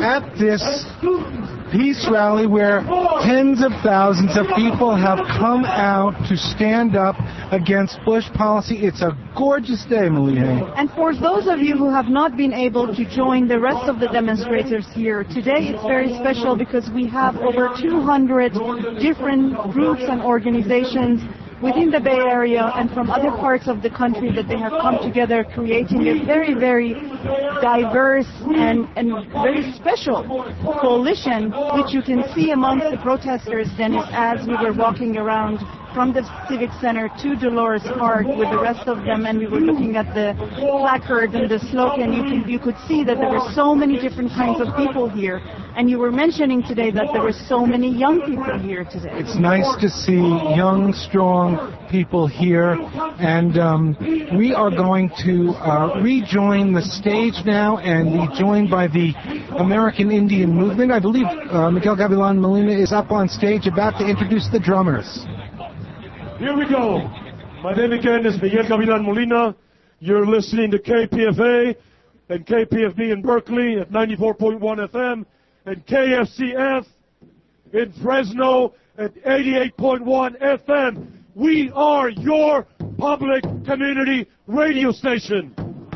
at this peace rally where tens of thousands of people have come out to stand up against Bush policy. It's a gorgeous day, Melina. And for those of you who have not been able to join the rest of the demonstrators here, today it's very special because we have over 200 different groups and organizations within the Bay Area and from other parts of the country that they have come together, creating a very, very diverse and very special coalition, which you can see amongst the protesters, Dennis, as we were walking around from the Civic Center to Dolores Park with the rest of them, and we were looking at the placard and the slogan. You could see that there were so many different kinds of people here, and you were mentioning today that there were so many young people here today. It's nice to see young, strong people here, and we are going to rejoin the stage now and be joined by the American Indian Movement. I believe Miguel Gavilan Molina is up on stage about to introduce the drummers. Here we go. My name again is Miguel Gavilan Molina. You're listening to KPFA and KPFB in Berkeley at 94.1 FM and KFCF in Fresno at 88.1 FM. We are your public community radio station.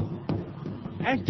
And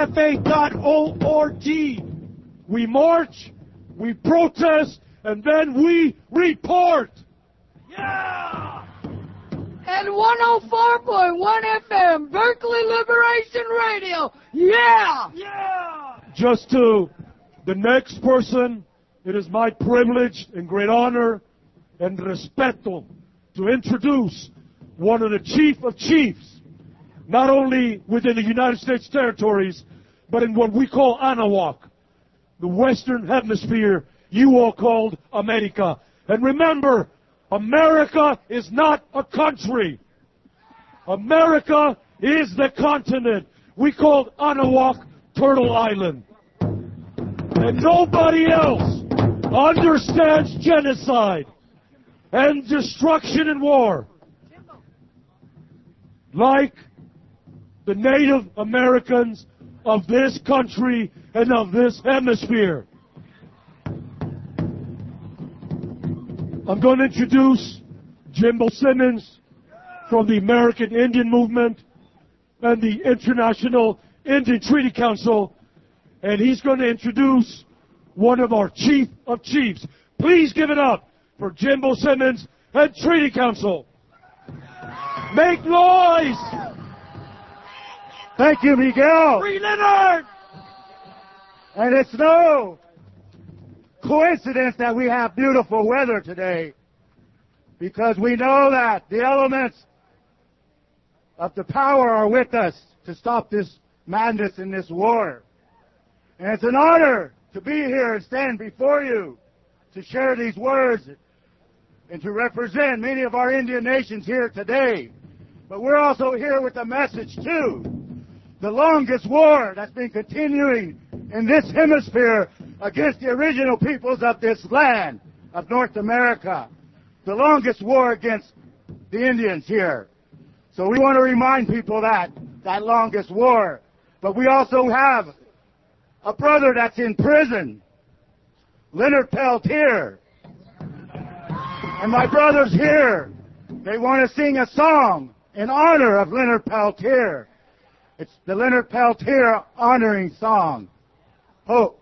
KPFA.org. We march, we protest, and then we report. Yeah! And 104.1 FM, Berkeley Liberation Radio. Yeah! Yeah! Just to the next person, it is my privilege and great honor and respeto to introduce one of the chief of chiefs, not only within the United States territories, but in what we call Anahuac, the Western Hemisphere you all called America. And remember, America is not a country. America is the continent. We called Anahuac Turtle Island. And nobody else understands genocide and destruction and war like the Native Americans of this country and of this hemisphere. I'm going to introduce Jimbo Simmons from the American Indian Movement and the International Indian Treaty Council, and he's going to introduce one of our chief of chiefs. Please give it up for Jimbo Simmons and Treaty Council. Make noise! Thank you, Miguel. Free Leonard! And it's no coincidence that we have beautiful weather today, because we know that the elements of the power are with us to stop this madness in this war. And it's an honor to be here and stand before you to share these words and to represent many of our Indian nations here today. But we're also here with a message too. The longest war that's been continuing in this hemisphere against the original peoples of this land, of North America. The longest war against the Indians here. So we want to remind people that longest war. But we also have a brother that's in prison, Leonard Peltier. And my brothers here, they want to sing a song in honor of Leonard Peltier. It's the Leonard Peltier honoring song. Hope.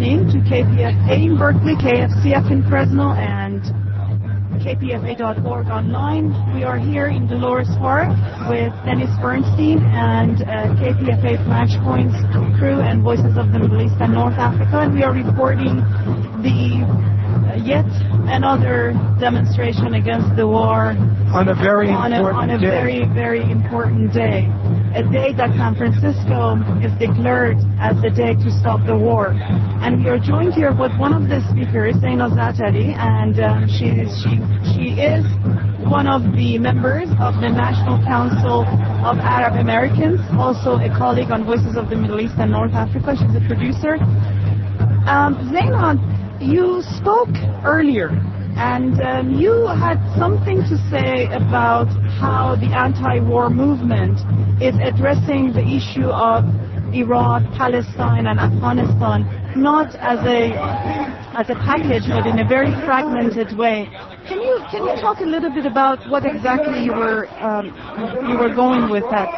in to KPFA in Berkeley, KFCF in Fresno, and kpfa.org online. We are here in Dolores Park with Dennis Bernstein and KPFA Flashpoint's crew and Voices of the Middle East and North Africa, and we are reporting the yet another demonstration against the war on a very very important day. A day that San Francisco is declared as the day to stop the war. And we are joined here with one of the speakers, Zainab Zaatari, and she is one of the members of the National Council of Arab Americans, also a colleague on Voices of the Middle East and North Africa. She's a producer. Zainab, you spoke earlier, and you had something to say about how the anti-war movement is addressing the issue of Iraq, Palestine, and Afghanistan, not as a package, but in a very fragmented way. Can you talk a little bit about what exactly you were going with that?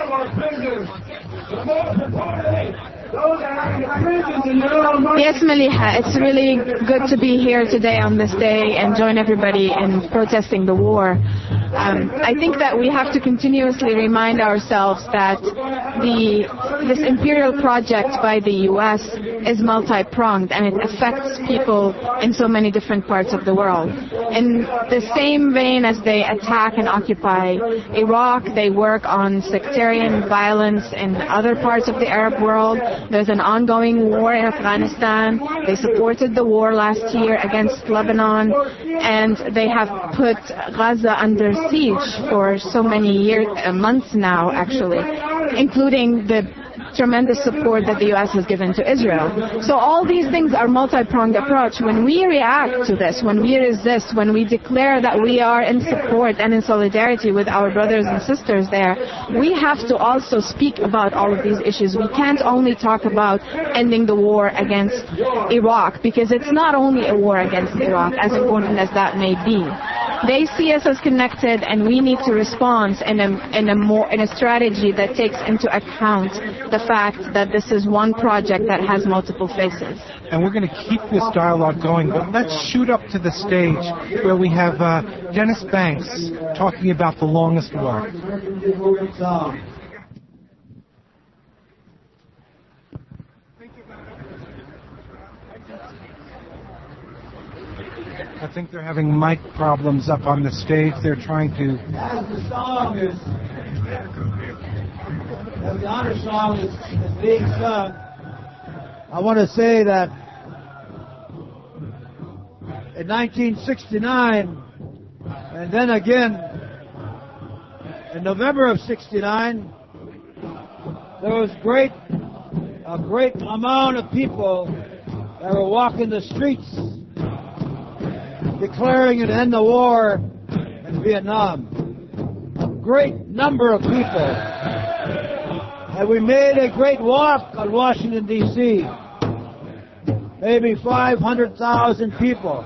Yes, Maliha, it's really good to be here today on this day and join everybody in protesting the war. I think that we have to continuously remind ourselves that this imperial project by the U.S. is multi-pronged, and it affects people in so many different parts of the world. In the same vein as they attack and occupy Iraq, they work on sectarian violence in other parts of the Arab world. There's an ongoing war in Afghanistan. They supported the war last year against Lebanon, and they have put Gaza under siege for so many months now, actually, including the tremendous support that the U.S. has given to Israel. So all these things are multi-pronged approach. When we react to this, when we resist, when we declare that we are in support and in solidarity with our brothers and sisters there, we have to also speak about all of these issues. We can't only talk about ending the war against Iraq, because it's not only a war against Iraq, as important as that may be. They see us as connected, and we need to respond in a strategy that takes into account the fact that this is one project that has multiple faces. And we're going to keep this dialogue going, but let's shoot up to the stage where we have Dennis Banks talking about the longest war. I think they're having mic problems up on the stage. They're trying to... As the song is... As the honor song is being sung, I want to say that in 1969, and then again in November of 69, there was a great amount of people that were walking the streets declaring an end the war in Vietnam. A great number of people. And we made a great walk on Washington, D.C. Maybe 500,000 people.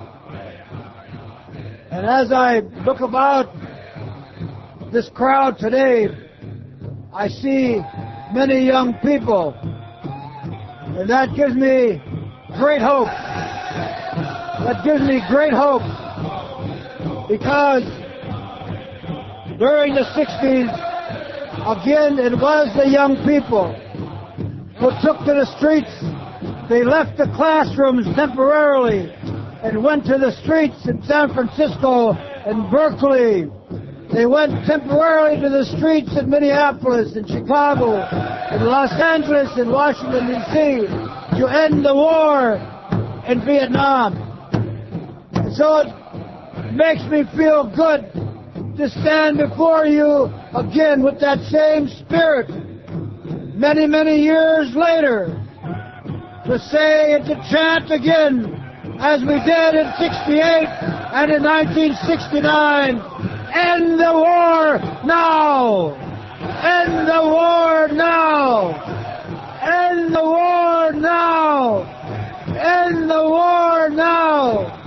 And as I look about this crowd today, I see many young people. And that gives me great hope. That gives me great hope, because during the 60s, again, it was the young people who took to the streets. They left the classrooms temporarily and went to the streets in San Francisco and Berkeley. They went temporarily to the streets in Minneapolis and Chicago and Los Angeles and Washington, D.C. to end the war in Vietnam. So it makes me feel good to stand before you again with that same spirit many, many years later, to say and to chant again, as we did in 68 and in 1969, end the war now! End the war now! End the war now! End the war now!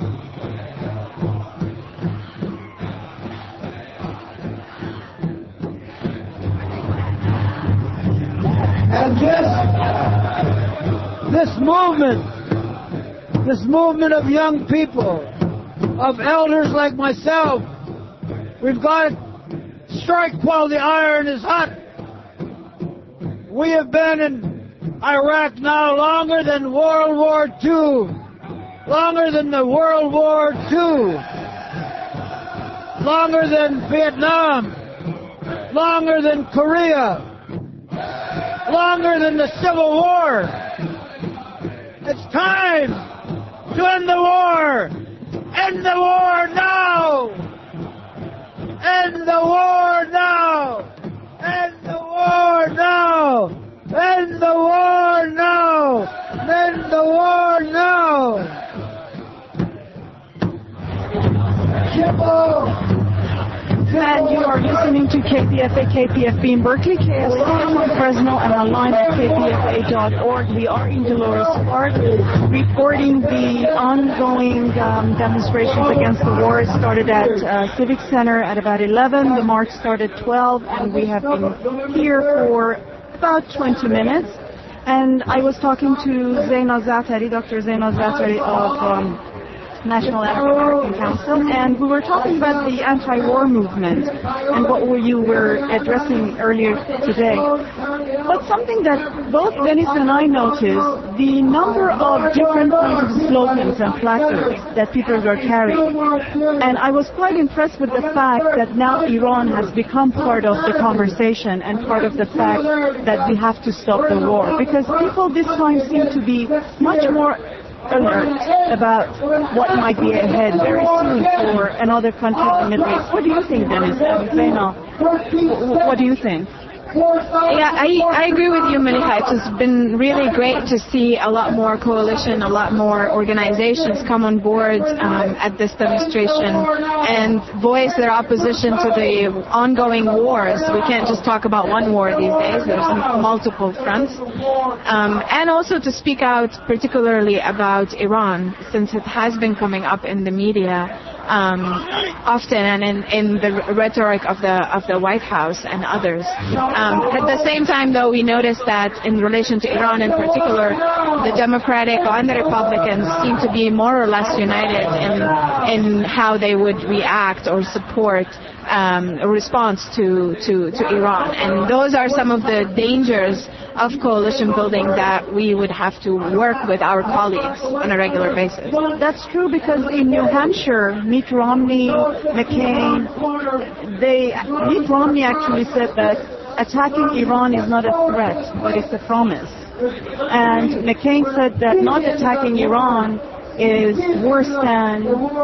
And this movement this movement of young people, of elders like myself. We've got to strike while the iron is hot. We have been in Iraq now longer than World War II, longer than the World War II, longer than Vietnam, longer than Korea, longer than the Civil War. It's time to end the war. End the war now. End the war now. End the war now. End the war now. End the war now. And you are listening to KPFA, KPFB in Berkeley, KSCM in Fresno, and online at kpfa.org. We are in Dolores Park reporting the ongoing demonstrations against the war. It started at Civic Center at about 11. The march started at 12, and we have been here for about 20 minutes. And I was talking to Zeina Zaatari, Dr. Zeina Zaatari of National African Council, and we were talking about the anti-war movement and what you were addressing earlier today. But something that both Dennis and I noticed, the number of different kinds of slogans and placards that people are carrying. And I was quite impressed with the fact that now Iran has become part of the conversation and part of the fact that we have to stop the war. Because people this time seem to be much more alert about what might be ahead very soon for another country in the Middle East. What do you think, Dennis? Zeina, what do you think? Yeah, I agree with you, Maliha. It's been really great to see a lot more coalition, a lot more organizations come on board at this demonstration and voice their opposition to the ongoing wars. We can't just talk about one war these days. There's multiple fronts. And also to speak out particularly about Iran, since it has been coming up in the media often and in the rhetoric of the White House and others. At the same time, though, we noticed that in relation to Iran in particular, the Democratic and the Republicans seem to be more or less united in how they would react or support a response to Iran. And those are some of the dangers of coalition building that we would have to work with our colleagues on a regular basis. That's true, because in New Hampshire, Mitt Romney, McCain, Mitt Romney actually said that attacking Iran is not a threat, but it's a promise. And McCain said that not attacking Iran is worse than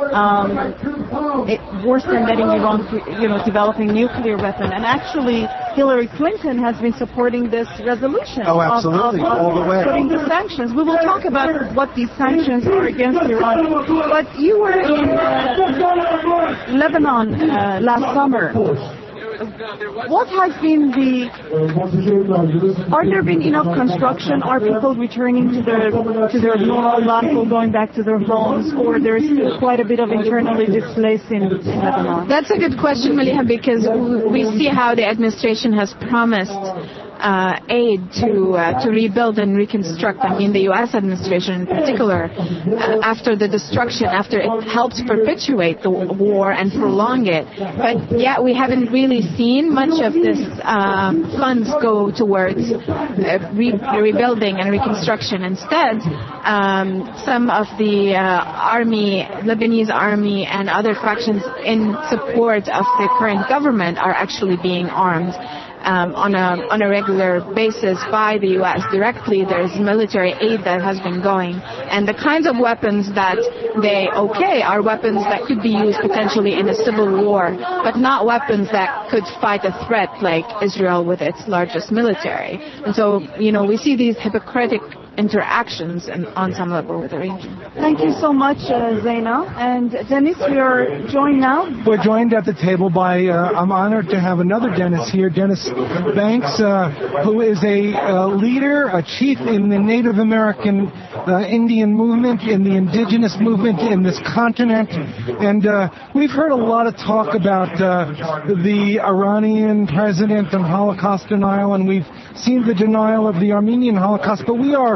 letting Iran, developing nuclear weapon. And actually, Hillary Clinton has been supporting this resolution. Oh, absolutely, all the way. Putting the sanctions. We will talk about what these sanctions are against Iran. But you were in Lebanon last summer. What has been are there been enough construction? Are people returning to their normal life or going back to their homes, or there is still quite a bit of internally displaced in Lebanon? That's a good question, Maliha, because we see how the administration has promised aid to rebuild and reconstruct. I mean, the U.S. administration in particular, after the destruction, after it helped perpetuate the war and prolong it. But yet we haven't really seen much of this funds go towards rebuilding and reconstruction. Instead, some of the Lebanese army and other factions in support of the current government are actually being armed. On a regular basis by the U.S. directly. There's military aid that has been going. And the kinds of weapons that they are weapons that could be used potentially in a civil war, but not weapons that could fight a threat like Israel with its largest military. And so, we see these hypocritic interactions on some level with the region. Thank you so much, Zeina. And Dennis, we are joined now. We're joined at the table by, I'm honored to have another Dennis here, Dennis Banks, who is a leader, a chief in the Native American Indian movement, in the indigenous movement in this continent. And we've heard a lot of talk about the Iranian president and Holocaust denial, and we've seen the denial of the Armenian Holocaust, but we are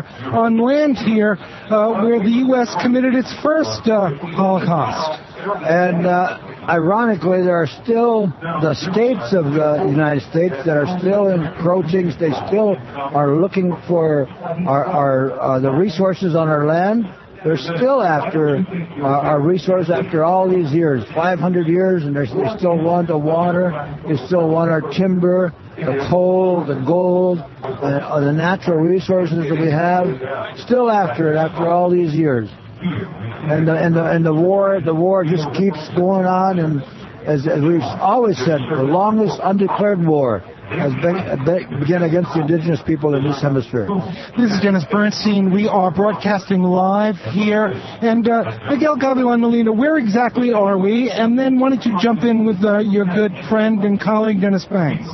on land here where the U.S. committed its first Holocaust. And ironically, there are still the states of the United States that are still encroaching. They still are looking for the resources on our land. They're still after our resource after all these years, 500 years, and they still want the water. They still want our timber, the coal, the gold, the natural resources that we have. Still after it after all these years. And the war just keeps going on, and as we've always said, the longest undeclared war has begun against the indigenous people in this hemisphere. This is Dennis Bernstein. We are broadcasting live here. And Miguel Gavilan Molina, where exactly are we? And then why don't you jump in with your good friend and colleague, Dennis Banks?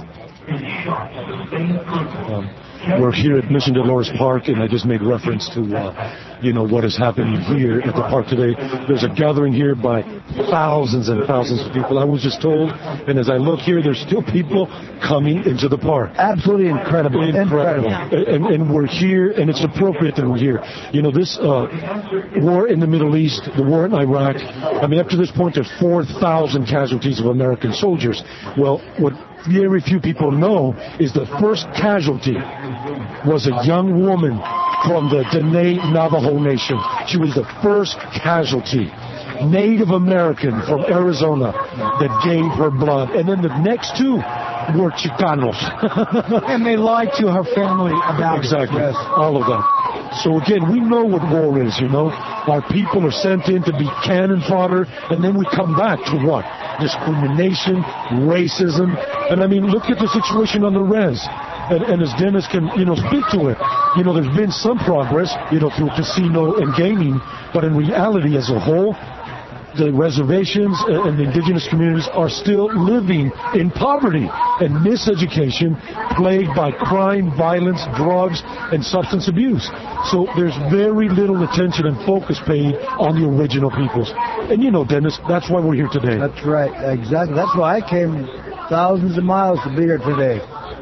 We're here at Mission Dolores Park, and I just made reference to, what has happened here at the park today. There's a gathering here by thousands and thousands of people, I was just told. And as I look here, there's still people coming into the park. Absolutely incredible. Incredible. And we're here, and it's appropriate that we're here. This war in the Middle East, the war in Iraq, up to this point, there's 4,000 casualties of American soldiers. Well, what very few people know is the first casualty was a young woman from the Dene Navajo Nation. She was the first casualty, Native American from Arizona, that gave her blood. And then the next two were Chicanos. And they lied to her family about exactly. Yes. All of that. So again, we know what war is, Our people are sent in to be cannon fodder, and then we come back to what? Discrimination, racism. And look at the situation on the res. And as Dennis can, speak to it, there's been some progress, through casino and gaming, but in reality as a whole, the reservations and the indigenous communities are still living in poverty and miseducation, plagued by crime, violence, drugs, and substance abuse. So there's very little attention and focus paid on the original peoples. And Dennis, that's why we're here today. That's right, exactly. That's why I came thousands of miles to be here today.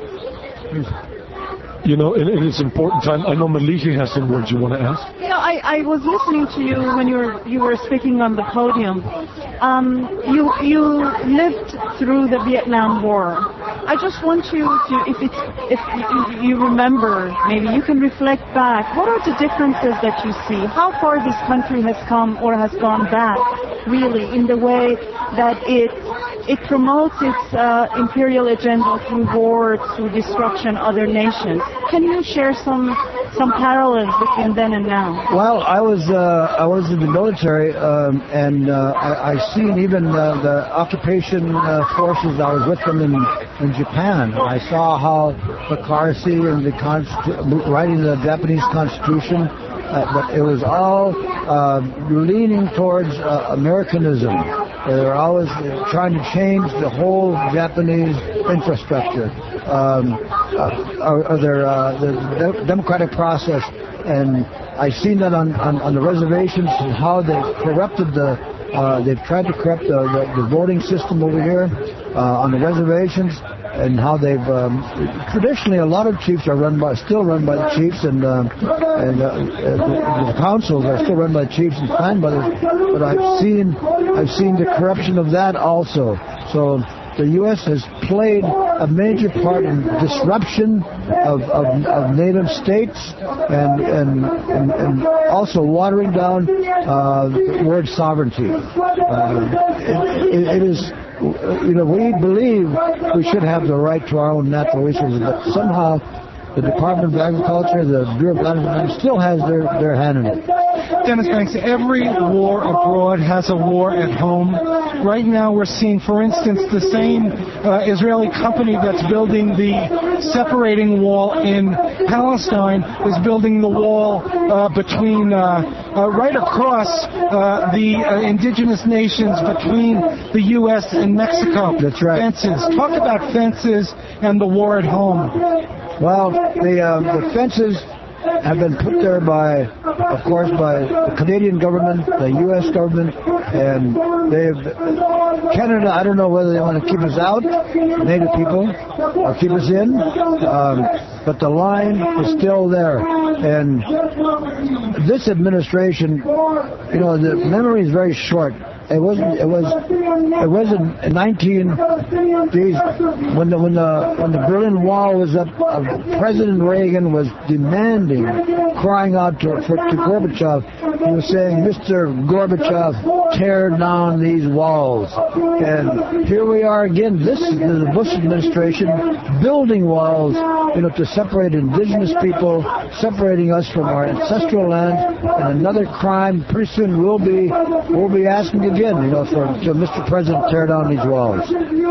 And it's important time. I know Maliki has some words you want to ask. I was listening to you when you were speaking on the podium. You lived through the Vietnam War. I just want you to, if you remember, maybe you can reflect back. What are the differences that you see? How far this country has come or has gone back, really, in the way that it promotes its imperial agenda through war, through destruction, other nations. Can you share some parallels between then and now? Well, I was in the military, and I seen even the occupation forces. I was with them in Japan. I saw how McCarthy and writing the Japanese Constitution, but it was all leaning towards Americanism. They were always trying to change the whole Japanese infrastructure, the democratic process. And I've seen that on the reservations and how they've corrupted they've tried to corrupt the voting system over here on the reservations, and how they've traditionally a lot of chiefs are still run by the chiefs, and the councils are still run by the chiefs and clan brothers. But I've seen the corruption of that also. So the U.S. has played a major part in disruption of native states and also watering down the word sovereignty. It is. We believe we should have the right to our own natural resources, but somehow the Department of Agriculture, the Bureau of Land Management still has their hand in it. Dennis Banks, every war abroad has a war at home. Right now we're seeing, for instance, the same Israeli company that's building the separating wall in Palestine is building the wall between, right across the indigenous nations between the U.S. and Mexico. That's right. Fences. Talk about fences and the war at home. Well, the fences have been put there by the Canadian government, the U.S. government, and Canada, I don't know whether they want to keep us out, Native people, or keep us in, but the line is still there. And this administration, you know, the memory is very short. It was in 19 when the Berlin Wall was up. President Reagan was demanding, crying out to Gorbachev. He was saying, "Mr. Gorbachev, tear down these walls." And here we are again. This is the Bush administration building walls, you know, to separate indigenous people, separating us from our ancestral land. And another crime. Pretty soon we'll be asking again, you know, to Mr. President, tear down these walls.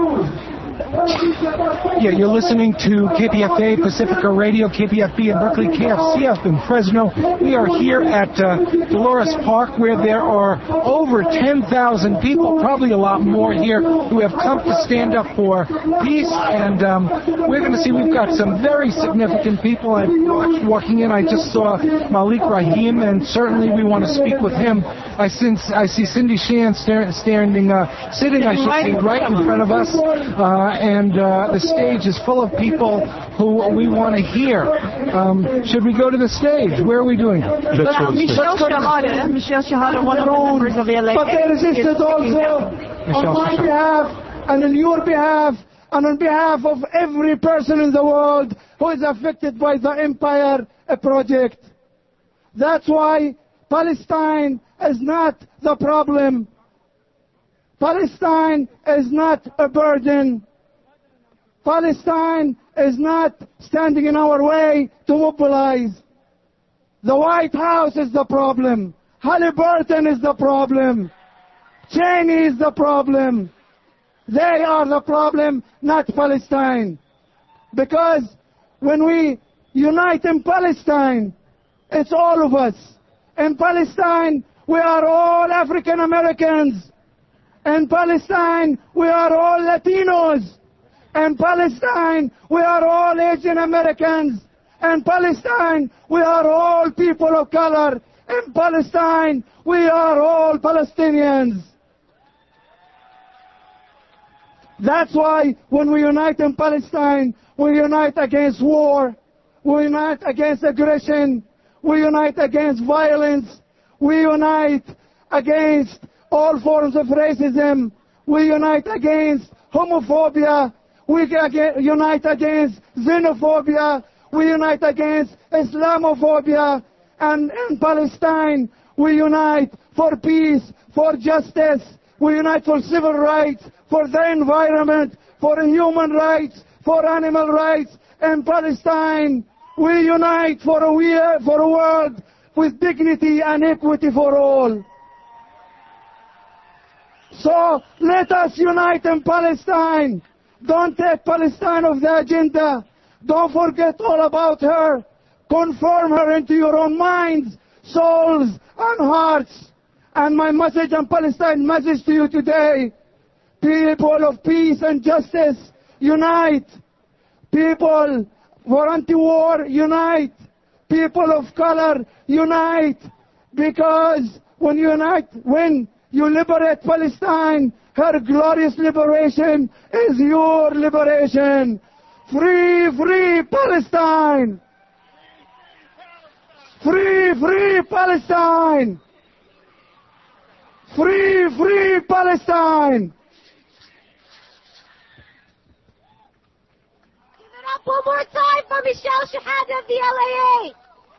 Yeah, you're listening to KPFA Pacifica Radio, KPFB in Berkeley, KFCF in Fresno. We are here at Dolores Park, where there are over 10,000 people, probably a lot more here, who have come to stand up for peace. And we're going to see, we've got some very significant people. I watched walking in, I just saw Malik Rahim, and certainly we want to speak with him. I see Cindy Sheehan sitting right in front of us. And the stage is full of people who we want to hear. Should we go to the stage? Where are we doing? Michel Shahada, one of the members of the LA. But they resisted also on my behalf and on your behalf and on behalf of every person in the world who is affected by the Empire project. That's why Palestine is not the problem. Palestine is not a burden. Palestine is not standing in our way to mobilize. The White House is the problem. Halliburton is the problem. Cheney is the problem. They are the problem, not Palestine. Because when we unite in Palestine, it's all of us. In Palestine, we are all African Americans. In Palestine, we are all Latinos. In Palestine, we are all Asian Americans. In Palestine, we are all people of color. In Palestine, we are all Palestinians. That's why when we unite in Palestine, we unite against war. We unite against aggression. We unite against violence. We unite against all forms of racism. We unite against homophobia. We unite against xenophobia. We unite against Islamophobia. And in Palestine, we unite for peace, for justice. We unite for civil rights, for the environment, for human rights, for animal rights. In Palestine, we unite for a world with dignity and equity for all. So let us unite in Palestine. Don't take Palestine off the agenda. Don't forget all about her. Conform her into your own minds, souls, and hearts. And my message on Palestine, message to you today. People of peace and justice, unite. People for anti-war, unite. People of color, unite. Because when you unite, when you liberate Palestine, her glorious liberation is your liberation. Free, free Palestine! Free, free Palestine! Free, free Palestine! Give it up one more time for Michel Shahada of the LAA.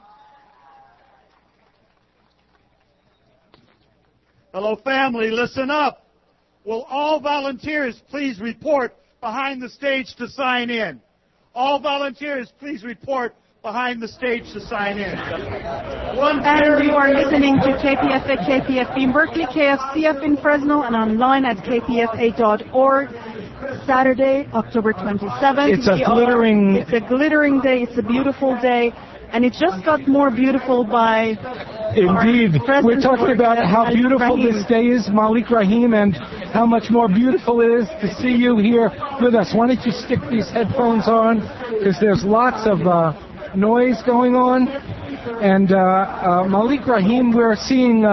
Hello, family, listen up. Will all volunteers please report behind the stage to sign in? All volunteers, please report behind the stage to sign in. And you are listening to KPFA, KPFB in Berkeley, KFCF in Fresno, and online at kpfa.org. Saturday, October 27th. It's a glittering day. It's a beautiful day. And it just got more beautiful by... Indeed. We're talking about how beautiful this day is, Malik Rahim, and how much more beautiful it is to see you here with us. Why don't you stick these headphones on, because there's lots of noise going on. And Malik Rahim, we're seeing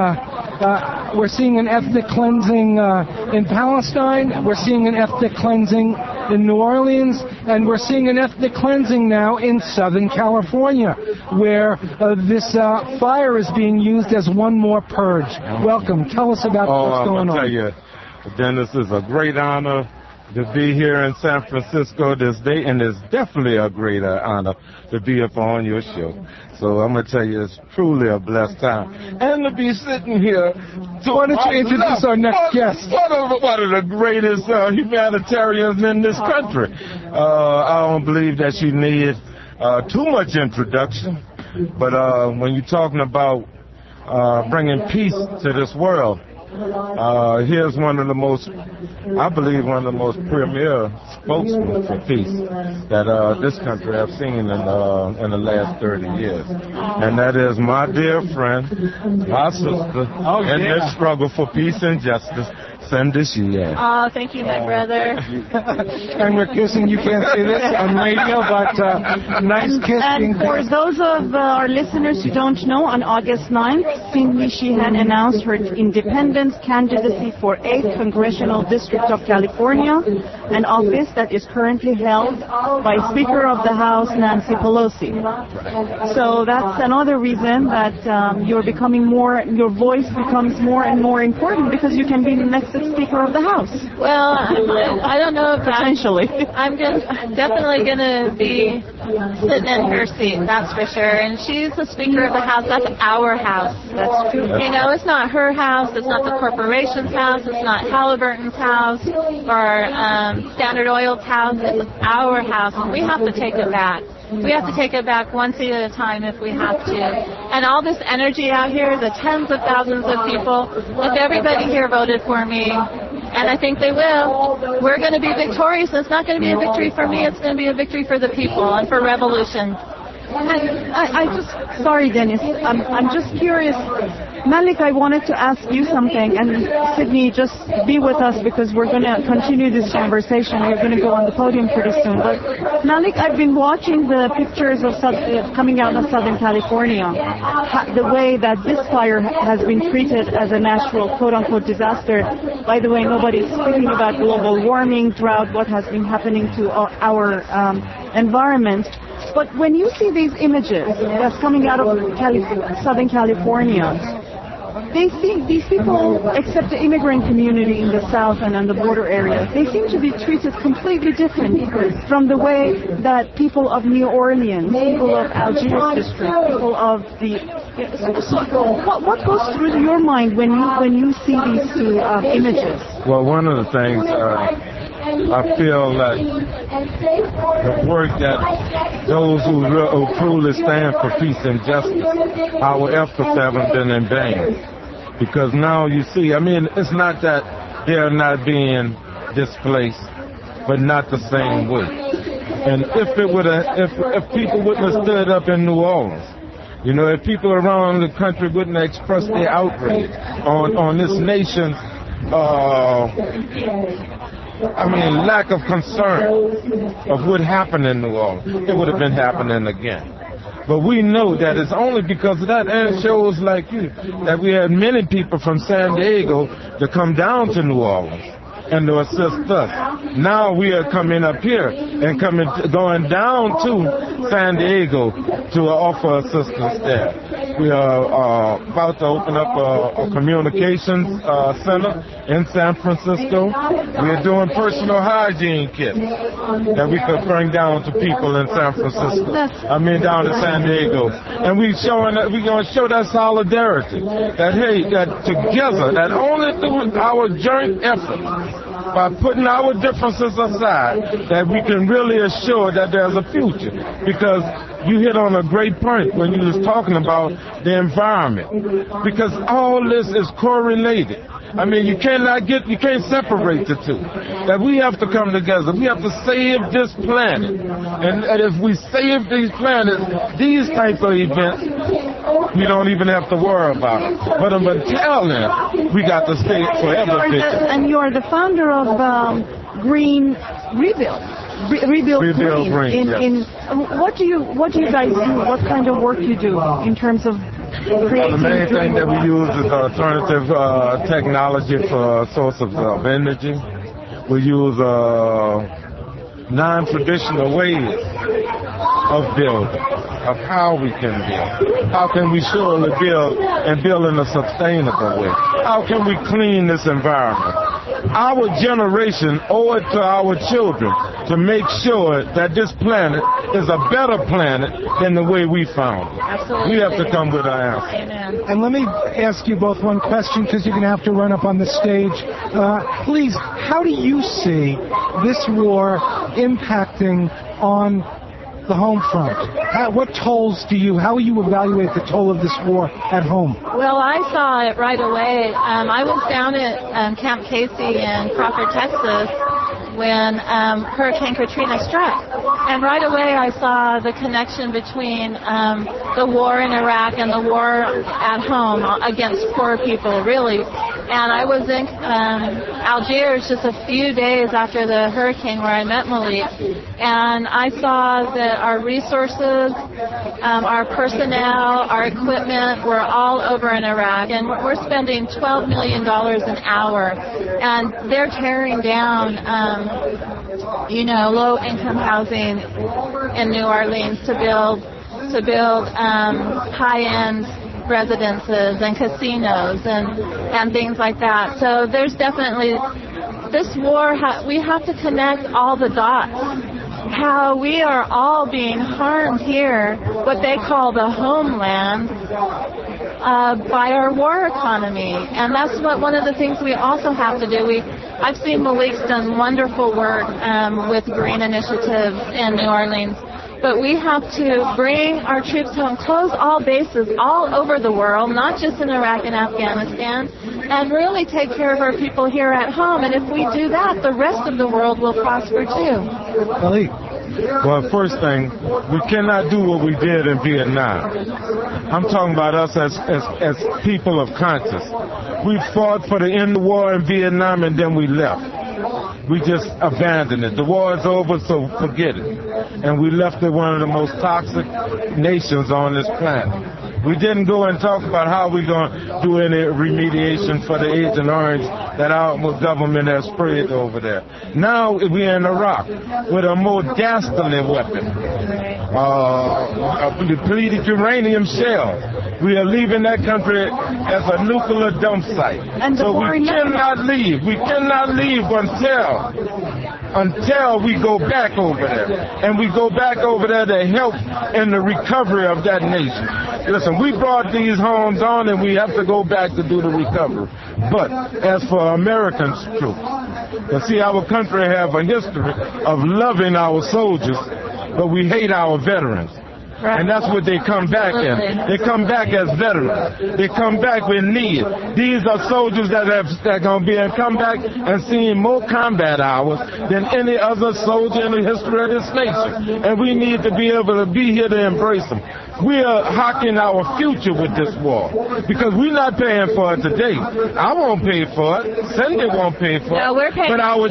an ethnic cleansing in Palestine. We're seeing an ethnic cleansing in New Orleans, and we're seeing an ethnic cleansing now in Southern California, where this fire is being used as one more purge. Welcome. Tell us about what's going on. Tell you, Dennis, it's a great honor to be here in San Francisco this day, and it's definitely a great honor to be up on your show. So I'm going to tell you, it's truly a blessed time. And to be sitting here. Why don't you introduce our next guest? One of the greatest humanitarians in this country. I don't believe that she needs too much introduction. But when you're talking about bringing peace to this world, here's one of the most, I believe, one of the most premier spokesmen for peace that this country has seen in the last 30 years. And that is my dear friend, my sister, in this struggle for peace and justice, Cindy Sheehan. Oh, thank you, my brother. And we're kissing. You can't see this on radio, but nice kissing. And for those of our listeners who don't know, on August 9th, Cindy Sheehan announced her independence candidacy for 8th Congressional District of California, an office that is currently held by Speaker of the House Nancy Pelosi. So that's another reason that your voice becomes more and more important, because you can be the next Speaker of the House. Well, I don't know if potentially. I'm definitely going to be sitting in her seat, that's for sure. And she's the Speaker of the House. That's our house. That's true. You know, it's not her house. It's not the corporation's house. It's not Halliburton's house or Standard Oil's house. It's our house. And we have to take it back. We have to take it back one seat at a time if we have to. And all this energy out here, the tens of thousands of people, if everybody here voted for me, and I think they will, we're going to be victorious. It's not going to be a victory for me. It's going to be a victory for the people and for revolution. Sorry, Dennis. I'm just curious. Malik, I wanted to ask you something, and Sydney, just be with us because we're going to continue this conversation. We're going to go on the podium pretty soon. But Malik, I've been watching the pictures of coming out of Southern California, the way that this fire has been treated as a natural, quote-unquote, disaster. By the way, nobody's speaking about global warming, drought, what has been happening to our environment. But when you see these images that's coming out of Southern California, these people, except the immigrant community in the South and on the border area, they seem to be treated completely different from the way that people of New Orleans, people of Algiers district, people of the... What goes through your mind when you see these two images? Well, one of the things... I feel like the work that those who truly stand for peace and justice, our efforts haven't been in vain. Because now you see, I mean, it's not that they're not being displaced, but not the same way. And if people wouldn't have stood up in New Orleans, you know, if people around the country wouldn't have expressed their outrage on this nation's lack of concern of what happened in New Orleans, it would have been happening again. But we know that it's only because of that, and it shows like you, that we had many people from San Diego to come down to New Orleans and to assist us. Now we are coming up here and going down to San Diego to offer assistance there. We are about to open up a communications center in San Francisco. We are doing personal hygiene kits that we could bring down to people in San Francisco. Down to San Diego. And we're going to show that solidarity, that together, that only through our joint effort, by putting our differences aside, that we can really assure that there's a future. Because you hit on a great point when you was talking about the environment. Because all this is correlated. I mean, you can't separate the two. That we have to come together. We have to save this planet. And if we save these planets, these type of events, we don't even have to worry about it. But until then, we got to stay forever. And you're the founder of Green Rebuild. Rebuild Green. What do you guys do? What kind of work you do in terms of creating? The main thing that we use is alternative technology for sources of energy. We use non-traditional ways of building, of how we can build. How can we surely build and build in a sustainable way? How can we clean this environment? Our generation owe it to our children to make sure that this planet is a better planet than the way we found it. Absolutely. We have to come with our answer. Amen. And let me ask you both one question, because you're going to have to run up on the stage. Please, how do you see this war impacting on the home front? What tolls how will you evaluate the toll of this war at home? Well, I saw it right away. I was down at Camp Casey in Crawford, Texas, when Hurricane Katrina struck. And right away I saw the connection between the war in Iraq and the war at home against poor people, really. And I was in Algiers just a few days after the hurricane where I met Malik. And I saw that our resources, our personnel, our equipment were all over in Iraq. And we're spending $12 million an hour. And they're tearing down low-income housing in New Orleans to build high-end residences and casinos and things like that. So there's definitely this war. We have to connect all the dots. How we are all being harmed here, what they call the homeland, by our war economy. And that's one of the things we also have to do. I've seen Malik's done wonderful work with Green Initiative in New Orleans. But we have to bring our troops home, close all bases all over the world, not just in Iraq and Afghanistan, and really take care of our people here at home. And if we do that, the rest of the world will prosper too. Malik. Well, first thing, we cannot do what we did in Vietnam. I'm talking about us as people of conscience. We fought for the end of the war in Vietnam and then we left. We just abandoned it. The war is over, so forget it. And we left it one of the most toxic nations on this planet. We didn't go and talk about how we're going to do any remediation for the Agent Orange that our government has sprayed over there. Now we're in Iraq with a more dastardly weapon, depleted uranium shells. We are leaving that country as a nuclear dump site. So we cannot leave. We cannot leave until we go back over there. And we go back over there to help in the recovery of that nation. Listen, we brought these homes on and we have to go back to do the recovery. But as for American troops, you see, our country have a history of loving our soldiers, but we hate our veterans. Right. And that's what they come back in. They come back as veterans. They come back with need. These are soldiers that are going to come back and seeing more combat hours than any other soldier in the history of this nation. And we need to be able to be here to embrace them. We are hocking our future with this war because we're not paying for it today. I won't pay for it. Cindy won't pay for it. No, we're paying. But our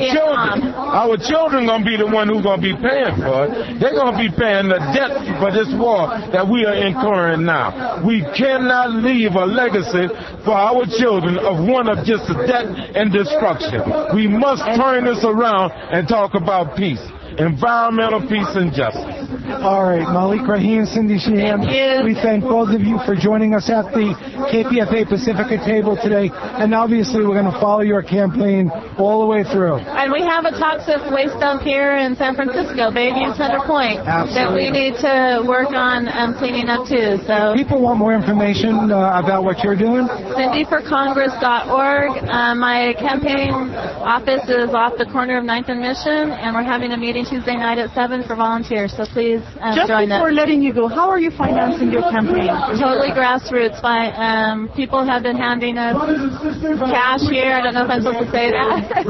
children going to be the one who's going to be paying for it. They're going to be paying the debt for this war that we are incurring now. We cannot leave a legacy for our children of one of just debt and destruction. We must turn this around and talk about peace. Environmental peace and justice. All right, Malik Rahim, Cindy Sheehan, we thank both of you for joining us at the KPFA Pacifica table today. And obviously, we're going to follow your campaign all the way through. And we have a toxic waste dump here in San Francisco, Bayview Center Point, that we need to work on cleaning up too. So people want more information about what you're doing? CindyForCongress.org. My campaign office is off the corner of 9th and Mission, and we're having a meeting Tuesday night at 7 for volunteers, so please join us. Just before letting you go, how are you financing your campaign? Totally grassroots. People have been handing us cash here. I don't know if I'm supposed to say that.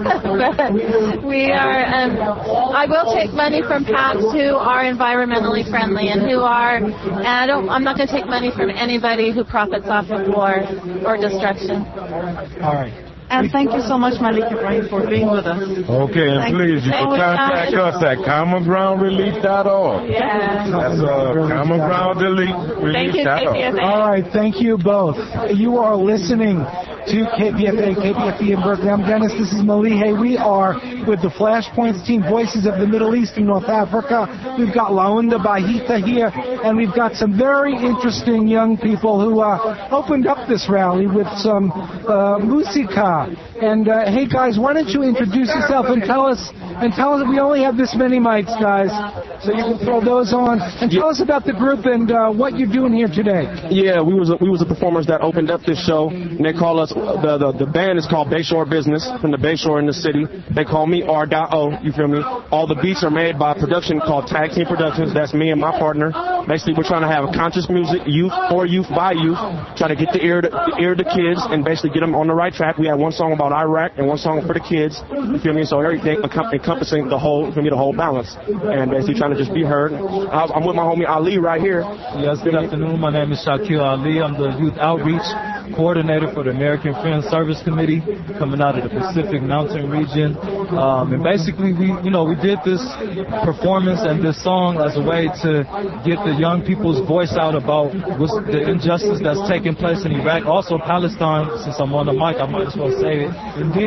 But we are, I will take money from PACs who are environmentally friendly and who are, I'm not going to take money from anybody who profits off of war or destruction. All right. And thank you so much, Malik Ibrahim, for being with us. Okay, and please, you can contact us at commongroundrelief.org. Yeah. That's commongroundrelief.org. Thank you, KPFA. All right, thank you both. You are listening to KPFA in Berkeley. I'm Dennis. This is Malihe. We are with the Flashpoints team, Voices of the Middle East and North Africa. We've got Launda Bahita here, and we've got some very interesting young people who opened up this rally with some musica. And hey, guys, why don't you introduce yourself and tell us we only have this many mics, guys, so you can throw those on. And tell us about the group and what you're doing here today. Yeah, we was the performers that opened up this show, and they call us, the band is called Bayshore Business, from the Bayshore in the city. They call me R.O, you feel me? All the beats are made by a production called Tag Team Productions. That's me and my partner. Basically, we're trying to have conscious music, youth, for youth, by youth, try to get the ear of the kids, and basically get them on the right track. We have one song about Iraq and one song for the kids, you feel me? So everything encompassing the whole, for me, the whole balance, and basically trying to just be heard. I'm with my homie Ali right here. Yes, good afternoon. My name is Shakil Ali. I'm the Youth Outreach Coordinator for the American Friends Service Committee, coming out of the Pacific Mountain region. And basically, we did this performance and this song as a way to get the young people's voice out about the injustice that's taking place in Iraq. Also, Palestine, since I'm on the mic, I might as well say it.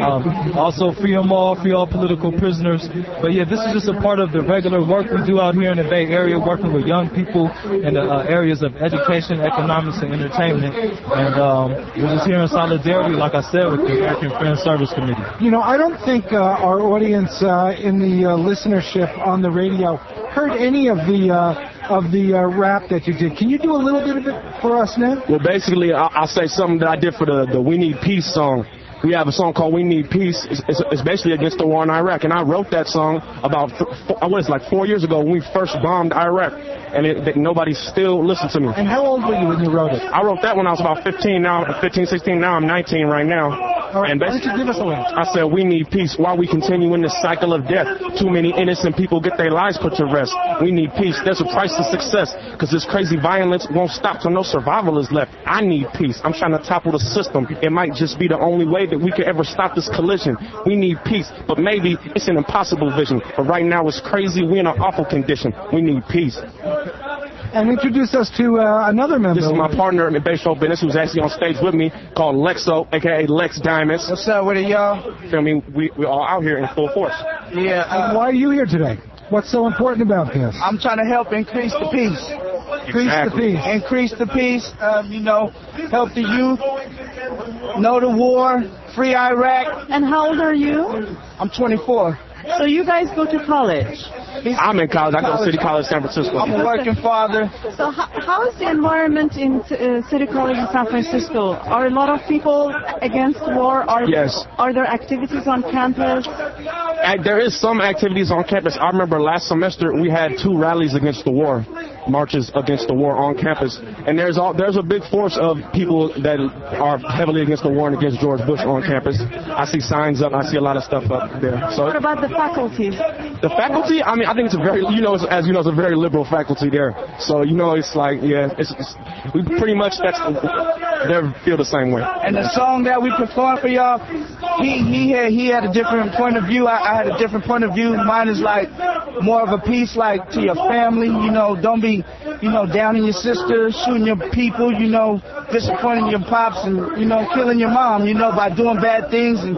Also, free them all, free all political prisoners. But yeah, this is just a part of the regular work we do out here in the Bay Area, working with young people in the areas of education, economics, and entertainment. And we're just here in solidarity, like I said, with the American Friends Service Committee. You know, I don't think our audience in the listenership on the radio heard any of the rap that you did. Can you do a little bit of it for us now? Well, basically, I'll say something that I did for the We Need Peace song. We have a song called We Need Peace. It's basically against the war in Iraq. And I wrote that song about, 4 years ago when we first bombed Iraq. And nobody still listened to me. And how old were you when you wrote it? I wrote that when I was about 15, 16. Now I'm 19 right now. All right, why don't you give us a link? I said, we need peace. While we continue in this cycle of death, too many innocent people get their lives put to rest. We need peace. There's a price to success, because this crazy violence won't stop till no survival is left. I need peace. I'm trying to topple the system. It might just be the only way that we can ever stop this collision. We need peace, but maybe it's an impossible vision. But right now it's crazy. We're in an awful condition. We need peace. And introduce us to another member. This is my partner in Bayshore Business, who's actually on stage with me, called Lexo, a.k.a. Lex Diamonds. What's up with it, y'all? Feel me? We're all out here in full force. Yeah. Why are you here today? What's so important about this? I'm trying to help increase the peace. Exactly. Increase the peace. Help the youth know the war, free Iraq. And how old are you? I'm 24. So you guys go to college? I'm in college. I go to City College, San Francisco. I'm a working father. So how is the environment in City College in San Francisco? Are a lot of people against war? Yes. Are there activities on campus? There is some activities on campus. I remember last semester we had 2 rallies against the war, marches against the war on campus. And there's a big force of people that are heavily against the war and against George Bush on campus. I see signs up. I see a lot of stuff up there. So what about the faculty? The faculty, I mean, I think it's a very, it's a very liberal faculty there. So, it's like, yeah, we pretty much, they feel the same way. And the song that we performed for y'all, he had a different point of view. I had a different point of view. Mine is like more of a piece, like to your family, don't be, downing your sister, shooting your people, disappointing your pops and, killing your mom, by doing bad things and,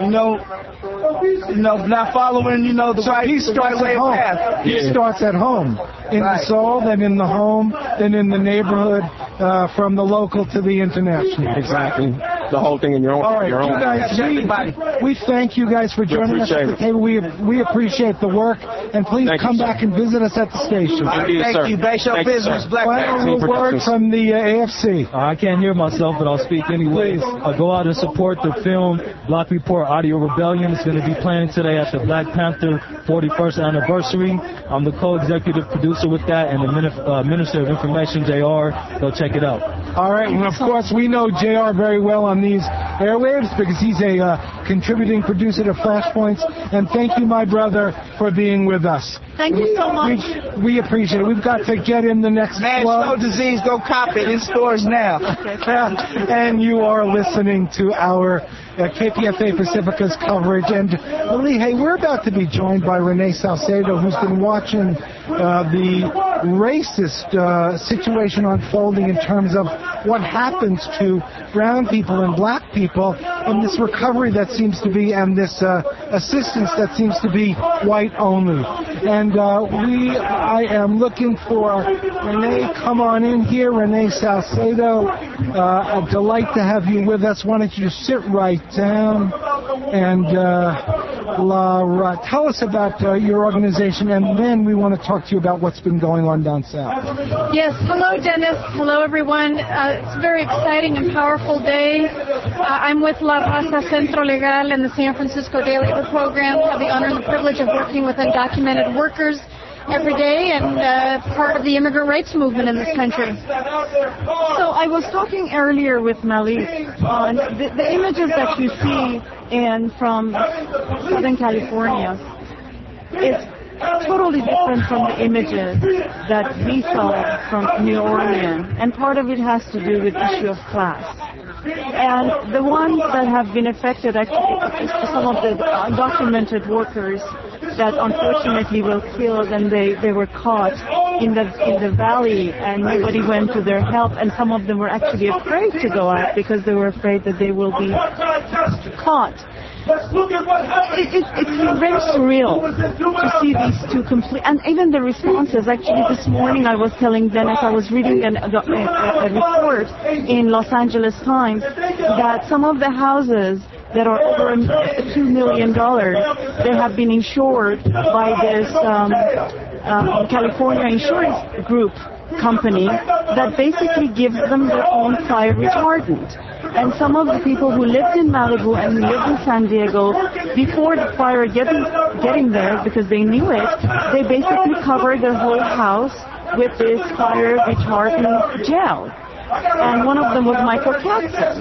not following, the right way of path. He starts at home, in the soul, then in the home, then in the neighborhood, from the local to the international. Exactly. The whole thing in your own. All right, you guys, we thank you guys for joining us at the table. We appreciate the work, and please come back and visit us at the station. Thank you, Bayshore Business, Black Final word from the AFC. I can't hear myself, but I'll speak anyways. Go out and support the film Black Report Audio Rebellion. It's going to be playing today at the Black Panther 41st anniversary. I'm the co-executive producer with that, and the Minister of Information, JR. Go check it out. All right, and of course we know JR very well on these airwaves because he's a contributing producer to Flashpoints. And thank you, my brother, for being with us. Thank you so much. We appreciate it. We've got to get in the next National Disease. Go cop it in stores now. And you are listening to our KPFA Pacifica's coverage. And Lee, hey, we're about to be joined by Renee Salcedo, who's been watching the racist situation unfolding in terms of what happens to brown people and black people, and this recovery that seems to be, and this assistance that seems to be white only. And I am looking for Renee. Come on in here, Renee Salcedo. A delight to have you with us. Why don't you just sit right down and tell us about your organization, and then we want to talk to you about what's been going on down south. Yes, hello Dennis, hello everyone. It's a very exciting and powerful day. I'm with La Raza Centro Legal and the San Francisco Day Labor Program. I have the honor and the privilege of working with undocumented workers every day and part of the immigrant rights movement in this country. So I was talking earlier with Malik on the images that you see from Southern California. It's totally different from the images that we saw from New Orleans, and part of it has to do with the issue of class. And the ones that have been affected actually is some of the undocumented workers that unfortunately were killed, and they were caught in the valley, and nobody went to their help, and some of them were actually afraid to go out because they were afraid that they will be caught. It's very surreal to see these two complete, and even the responses. Actually, this morning I was telling Dennis, I was reading a report in Los Angeles Times that some of the houses that are over $2 million, they have been insured by this California insurance group company that basically gives them their own fire retardant. And some of the people who lived in Malibu and who lived in San Diego before the fire getting there, because they knew it, they basically covered their whole house with this fire retardant gel. And one of them was Michael Jackson.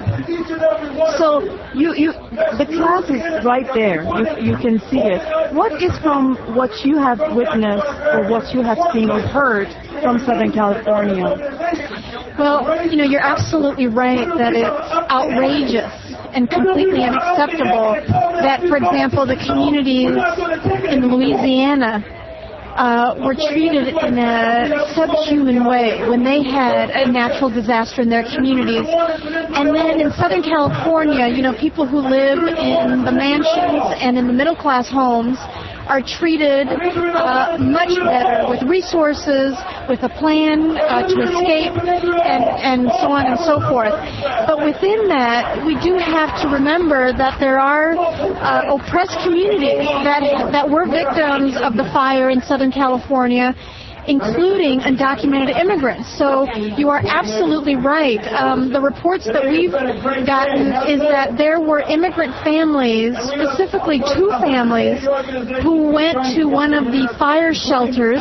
So the class is right there. You can see it. What is from what you have witnessed or what you have seen or heard from Southern California? Well, you're absolutely right that it's outrageous and completely unacceptable that, for example, the communities in Louisiana were treated in a subhuman way when they had a natural disaster in their communities. And then in Southern California, people who live in the mansions and in the middle-class homes are treated much better with resources, with a plan to escape, and so on and so forth. But within that, we do have to remember that there are oppressed communities that were victims of the fire in Southern California, including undocumented immigrants. So you are absolutely right. The reports that we've gotten is that there were immigrant families, specifically 2 families, who went to one of the fire shelters,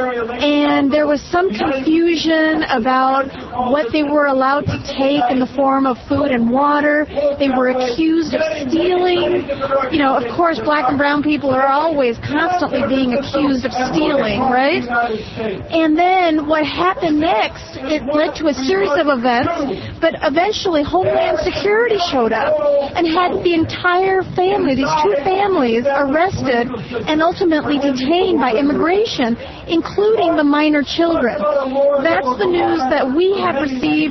and there was some confusion about what they were allowed to take in the form of food and water. They were accused of stealing. Of course, black and brown people are always constantly being accused of stealing, right? And then what happened next, it led to a series of events, but eventually Homeland Security showed up and had the entire family, these 2 families, arrested and ultimately detained by immigration, including the minor children. That's the news that we have received.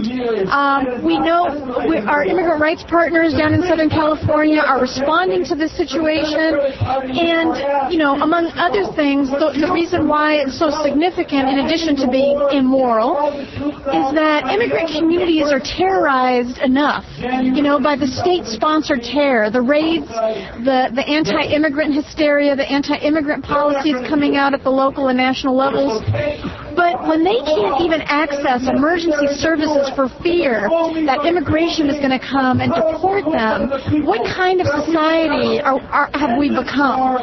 We know our immigrant rights partners down in Southern California are responding to this situation, and, among other things, the reason why it's so significant, in addition to being immoral, is that immigrant communities are terrorized enough, by the state-sponsored terror, the raids, the anti-immigrant hysteria, the anti-immigrant policies coming out at the local and national levels. But when they can't even access emergency services for fear that immigration is going to come and deport them, what kind of society have we become?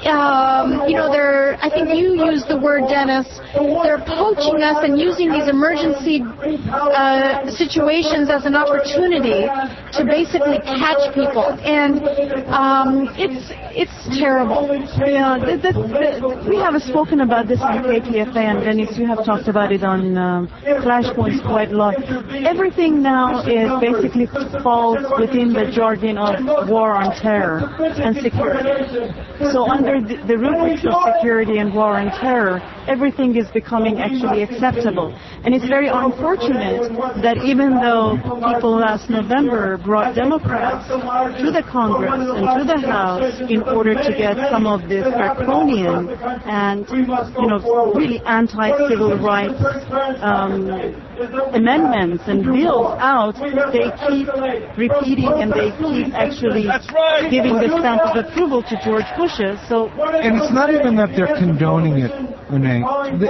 I think you used the word, Dennis, they're poaching us and using these emergency situations as an opportunity to basically catch people. And it's terrible. Yeah, we have spoken about this on KPFA, and Dennis, you have talked about it on Flashpoints quite a lot. Everything now is basically falls within the jargon of war on terror and security. So under the rubrics of security and war on terror, everything is becoming actually acceptable. And it's very unfortunate that even though people last November brought Democrats to the Congress and to the House in order to get some of this draconian and, really anti-civil rights amendments and bills out, they keep repeating and they keep actually giving the stamp of approval to George Bush's. And it's not even that they're condoning it, Renee.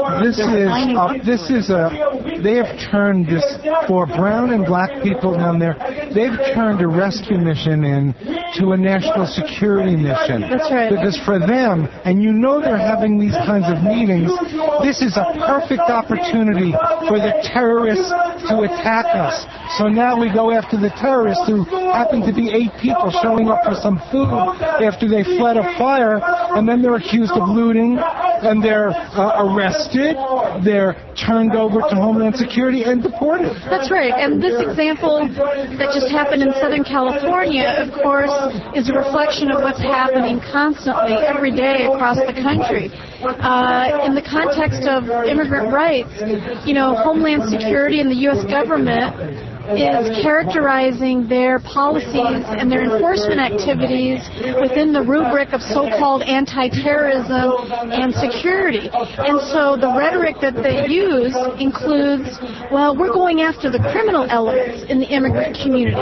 They have turned this, for brown and black people down there, they've turned a rescue mission into a national security mission. That's right. Because for them, and they're having these kinds of meetings, this is a perfect opportunity for the terrorists to attack us. So now we go after the terrorists, who happen to be 8 people showing up for some food after they fled a fire, and then they're accused of looting, and they're arrested, they're turned over to Homeland Security and deported. That's right. And this example that just happened in Southern California, of course, is a reflection of what's happening constantly every day across the country. In the context of immigrant rights, Homeland Security and the U.S. government is characterizing their policies and their enforcement activities within the rubric of so-called anti-terrorism and security. And so the rhetoric that they use includes, well, we're going after the criminal elements in the immigrant community.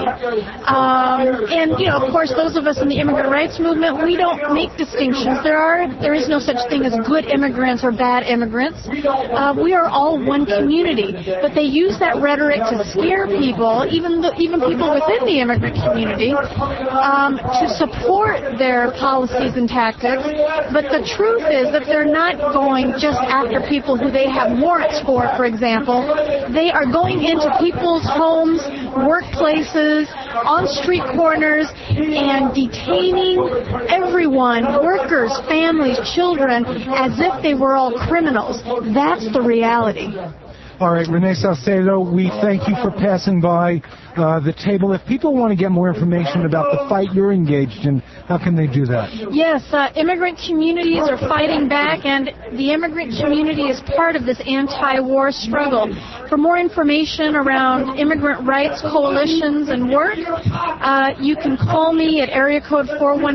Of course, those of us in the immigrant rights movement, we don't make distinctions. There is no such thing as good immigrants or bad immigrants. We are all one community. But they use that rhetoric to scare people, even people within the immigrant community, to support their policies and tactics. But the truth is that they're not going just after people who they have warrants for example. They are going into people's homes, workplaces, on street corners, and detaining everyone, workers, families, children, as if they were all criminals. That's the reality. All right, Renee Salcedo, we thank you for passing by the table. If people want to get more information about the fight you're engaged in, how can they do that? Yes, immigrant communities are fighting back, and the immigrant community is part of this anti-war struggle. For more information around immigrant rights coalitions and work, you can call me at area code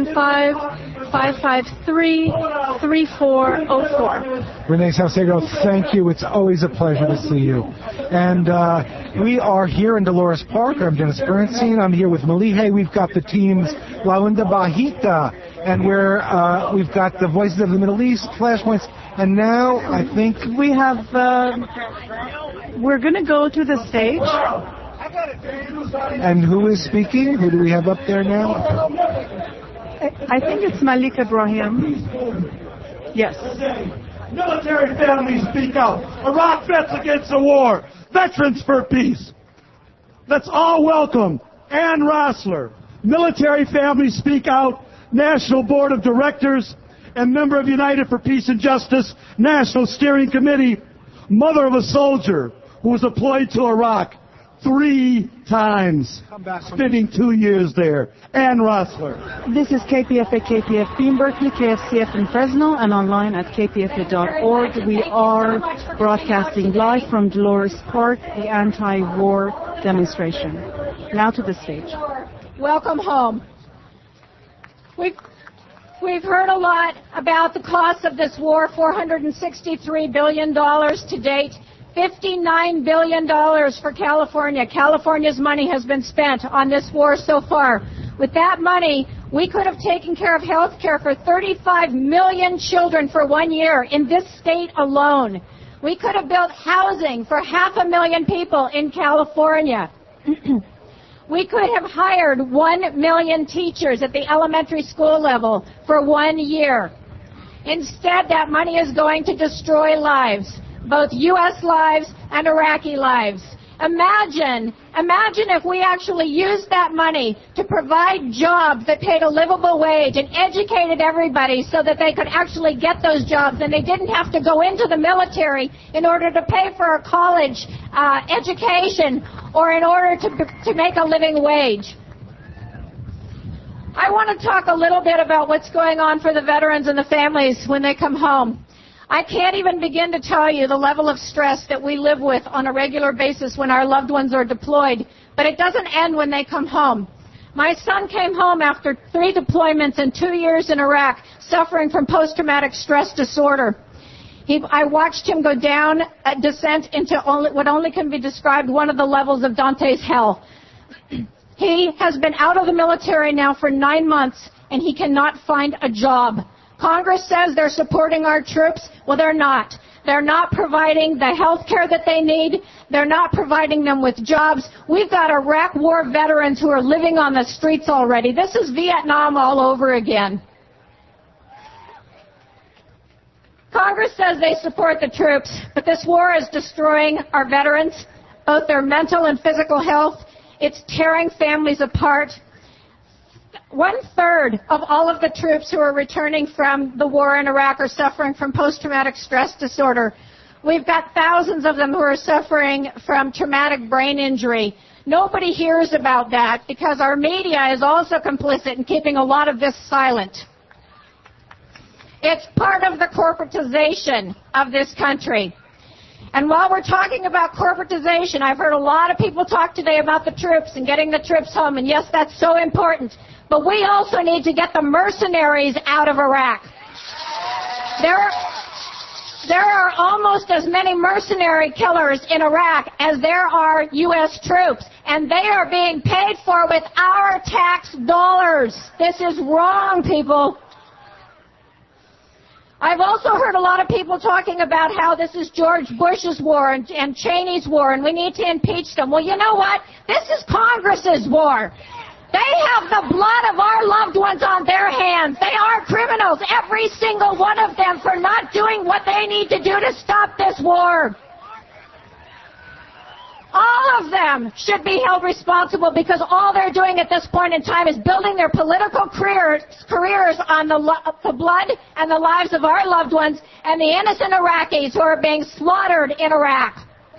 415-553-3404. Renee Salcedo, thank you. It's always a pleasure to see you. And we are here in Dolores Park. I'm Dennis Bernstein. I'm here with Malihe. We've got the teams La Onda Bajita, and we've got the Voices of the Middle East, Flashpoints, and now I think we have. We're going to go to the stage. And who is speaking? Who do we have up there now? I think it's Malik Ibrahim. Yes. Military families speak out. Iraq vets against the war. Veterans for peace. Let's all welcome Ann Rossler. Military families speak out. National Board of Directors and member of United for Peace and Justice National Steering Committee. Mother of a soldier who was deployed to Iraq 3 times, spending 2 years there. Ann Rossler. This is KPFA, KPFB in Berkeley, KFCF in Fresno, and online at kpfa.org. We are broadcasting live from Dolores Park, the anti-war demonstration. Now to the stage. Welcome home. We've heard a lot about the cost of this war, $463 billion to date. $59 billion for California. California's money has been spent on this war so far. With that money, we could have taken care of health care for 35 million children for 1 year in this state alone. We could have built housing for 500,000 people in California. We could have hired 1 million teachers at the elementary school level for 1 year. Instead, that money is going to destroy lives, both U.S. lives and Iraqi lives. Imagine if we actually used that money to provide jobs that paid a livable wage and educated everybody so that they could actually get those jobs and they didn't have to go into the military in order to pay for a college education or in order to make a living wage. I want to talk a little bit about what's going on for the veterans and the families when they come home. I can't even begin to tell you the level of stress that we live with on a regular basis when our loved ones are deployed, but it doesn't end when they come home. My son came home after 3 deployments and 2 years in Iraq, suffering from post-traumatic stress disorder. I watched him go down a descent into what only can be described one of the levels of Dante's hell. He has been out of the military now for 9 months, and he cannot find a job. Congress says they're supporting our troops. Well, they're not. They're not providing the health care that they need. They're not providing them with jobs. We've got Iraq war veterans who are living on the streets already. This is Vietnam all over again. Congress says they support the troops, but this war is destroying our veterans, both their mental and physical health. It's tearing families apart. 1/3 of all of the troops who are returning from the war in Iraq are suffering from post-traumatic stress disorder. We've got thousands of them who are suffering from traumatic brain injury. Nobody hears about that because our media is also complicit in keeping a lot of this silent. It's part of the corporatization of this country. And while we're talking about corporatization, I've heard a lot of people talk today about the troops and getting the troops home, and yes, that's so important. But we also need to get the mercenaries out of Iraq. There are almost as many mercenary killers in Iraq as there are U.S. troops, and they are being paid for with our tax dollars. This is wrong, people. I've also heard a lot of people talking about how this is George Bush's war and Cheney's war, and we need to impeach them. Well, you know what? This is Congress's war. They have the blood of our loved ones on their hands. They are criminals, every single one of them, for not doing what they need to do to stop this war. All of them should be held responsible because all they're doing at this point in time is building their political careers on the blood and the lives of our loved ones and the innocent Iraqis who are being slaughtered in Iraq.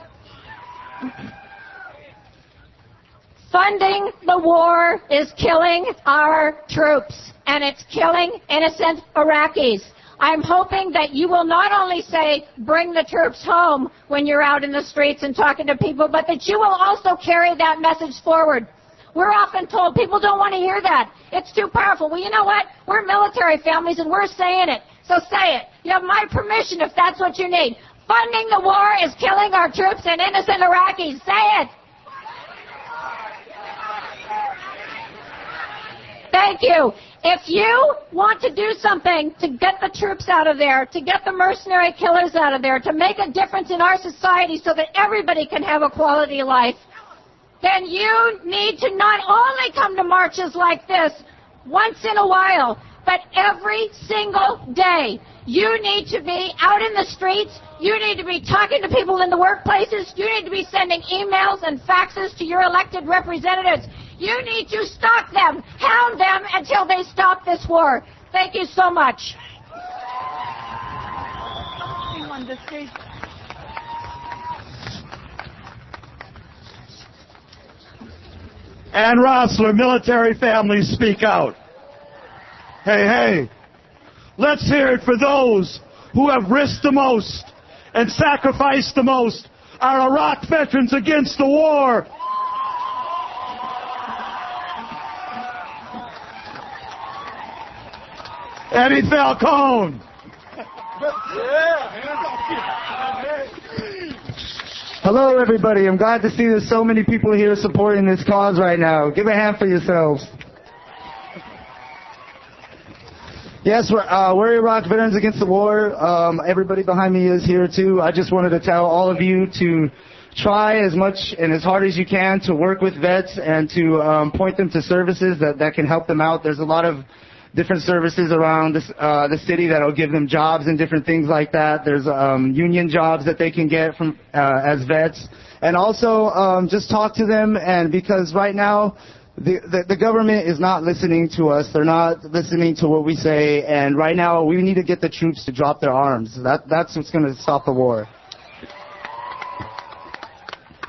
Funding the war is killing our troops, and it's killing innocent Iraqis. I'm hoping that you will not only say, bring the troops home when you're out in the streets and talking to people, but that you will also carry that message forward. We're often told people don't want to hear that. It's too powerful. Well, you know what? We're military families, and we're saying it. So say it. You have my permission if that's what you need. Funding the war is killing our troops and innocent Iraqis. Say it. Thank you. If you want to do something to get the troops out of there, to get the mercenary killers out of there, to make a difference in our society so that everybody can have a quality life, then you need to not only come to marches like this once in a while, but every single day. You need to be out in the streets. You need to be talking to people in the workplaces. You need to be sending emails and faxes to your elected representatives. You need to stalk them, hound them until they stop this war. Thank you so much. Ann Rossler, military families, speak out. Hey, hey. Let's hear it for those who have risked the most and sacrificed the most. Our Iraq veterans against the war. Eddie Falcone. Hello, everybody. I'm glad to see there's so many people here supporting this cause right now. Give a hand for yourselves. Yes, we're Iraq Veterans Against the War. Everybody behind me is here, too. I just wanted to tell all of you to try as much and as hard as you can to work with vets and to point them to services that can help them out. There's a lot of different services around the city that will give them jobs and different things like that. There's union jobs that they can get from as vets. And also just talk to them, and because right now the government is not listening to us. They're not listening to what we say, and right now we need to get the troops to drop their arms. That's what's going to stop the war.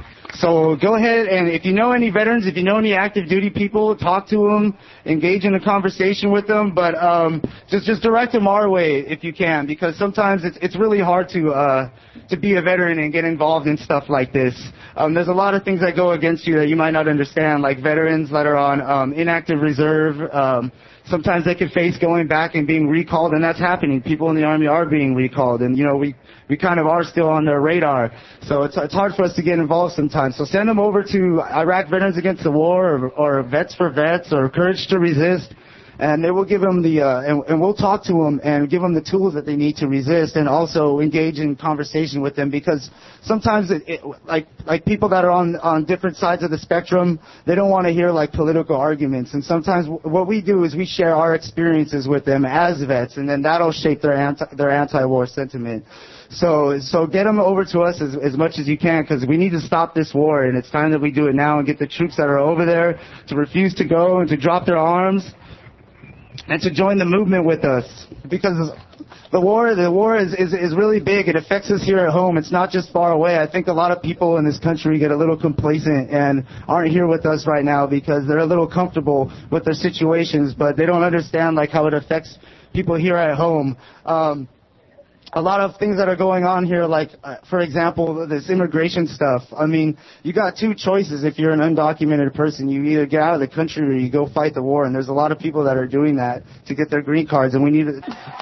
So go ahead, and if you know any veterans, if you know any active duty people, talk to them, engage in a conversation with them, but just direct them our way if you can, because sometimes it's really hard to be a veteran and get involved in stuff like this. There's a lot of things that go against you that you might not understand, like veterans that are on inactive reserve. Sometimes they could face going back and being recalled, and that's happening. People in the Army are being recalled, and we kind of are still on their radar. So it's hard for us to get involved sometimes. So send them over to Iraq Veterans Against the War or Vets for Vets or Courage to Resist, and they will give them and we'll talk to them and give them the tools that they need to resist, and also engage in conversation with them, because sometimes like people that are on different sides of the spectrum, they don't want to hear like political arguments, and sometimes what we do is we share our experiences with them as vets, and then that'll shape their anti-war sentiment. So get them over to us as much as you can, because we need to stop this war, and it's time that we do it now and get the troops that are over there to refuse to go and to drop their arms and to join the movement with us, because the war is really big. It affects us here at home. It's not just far away. I think a lot of people in this country get a little complacent and aren't here with us right now because they're a little comfortable with their situations, but they don't understand like how it affects people here at home. A lot of things that are going on here, like, for example, this immigration stuff. I mean, you got two choices if you're an undocumented person. You either get out of the country or you go fight the war, and there's a lot of people that are doing that to get their green cards, and we need to...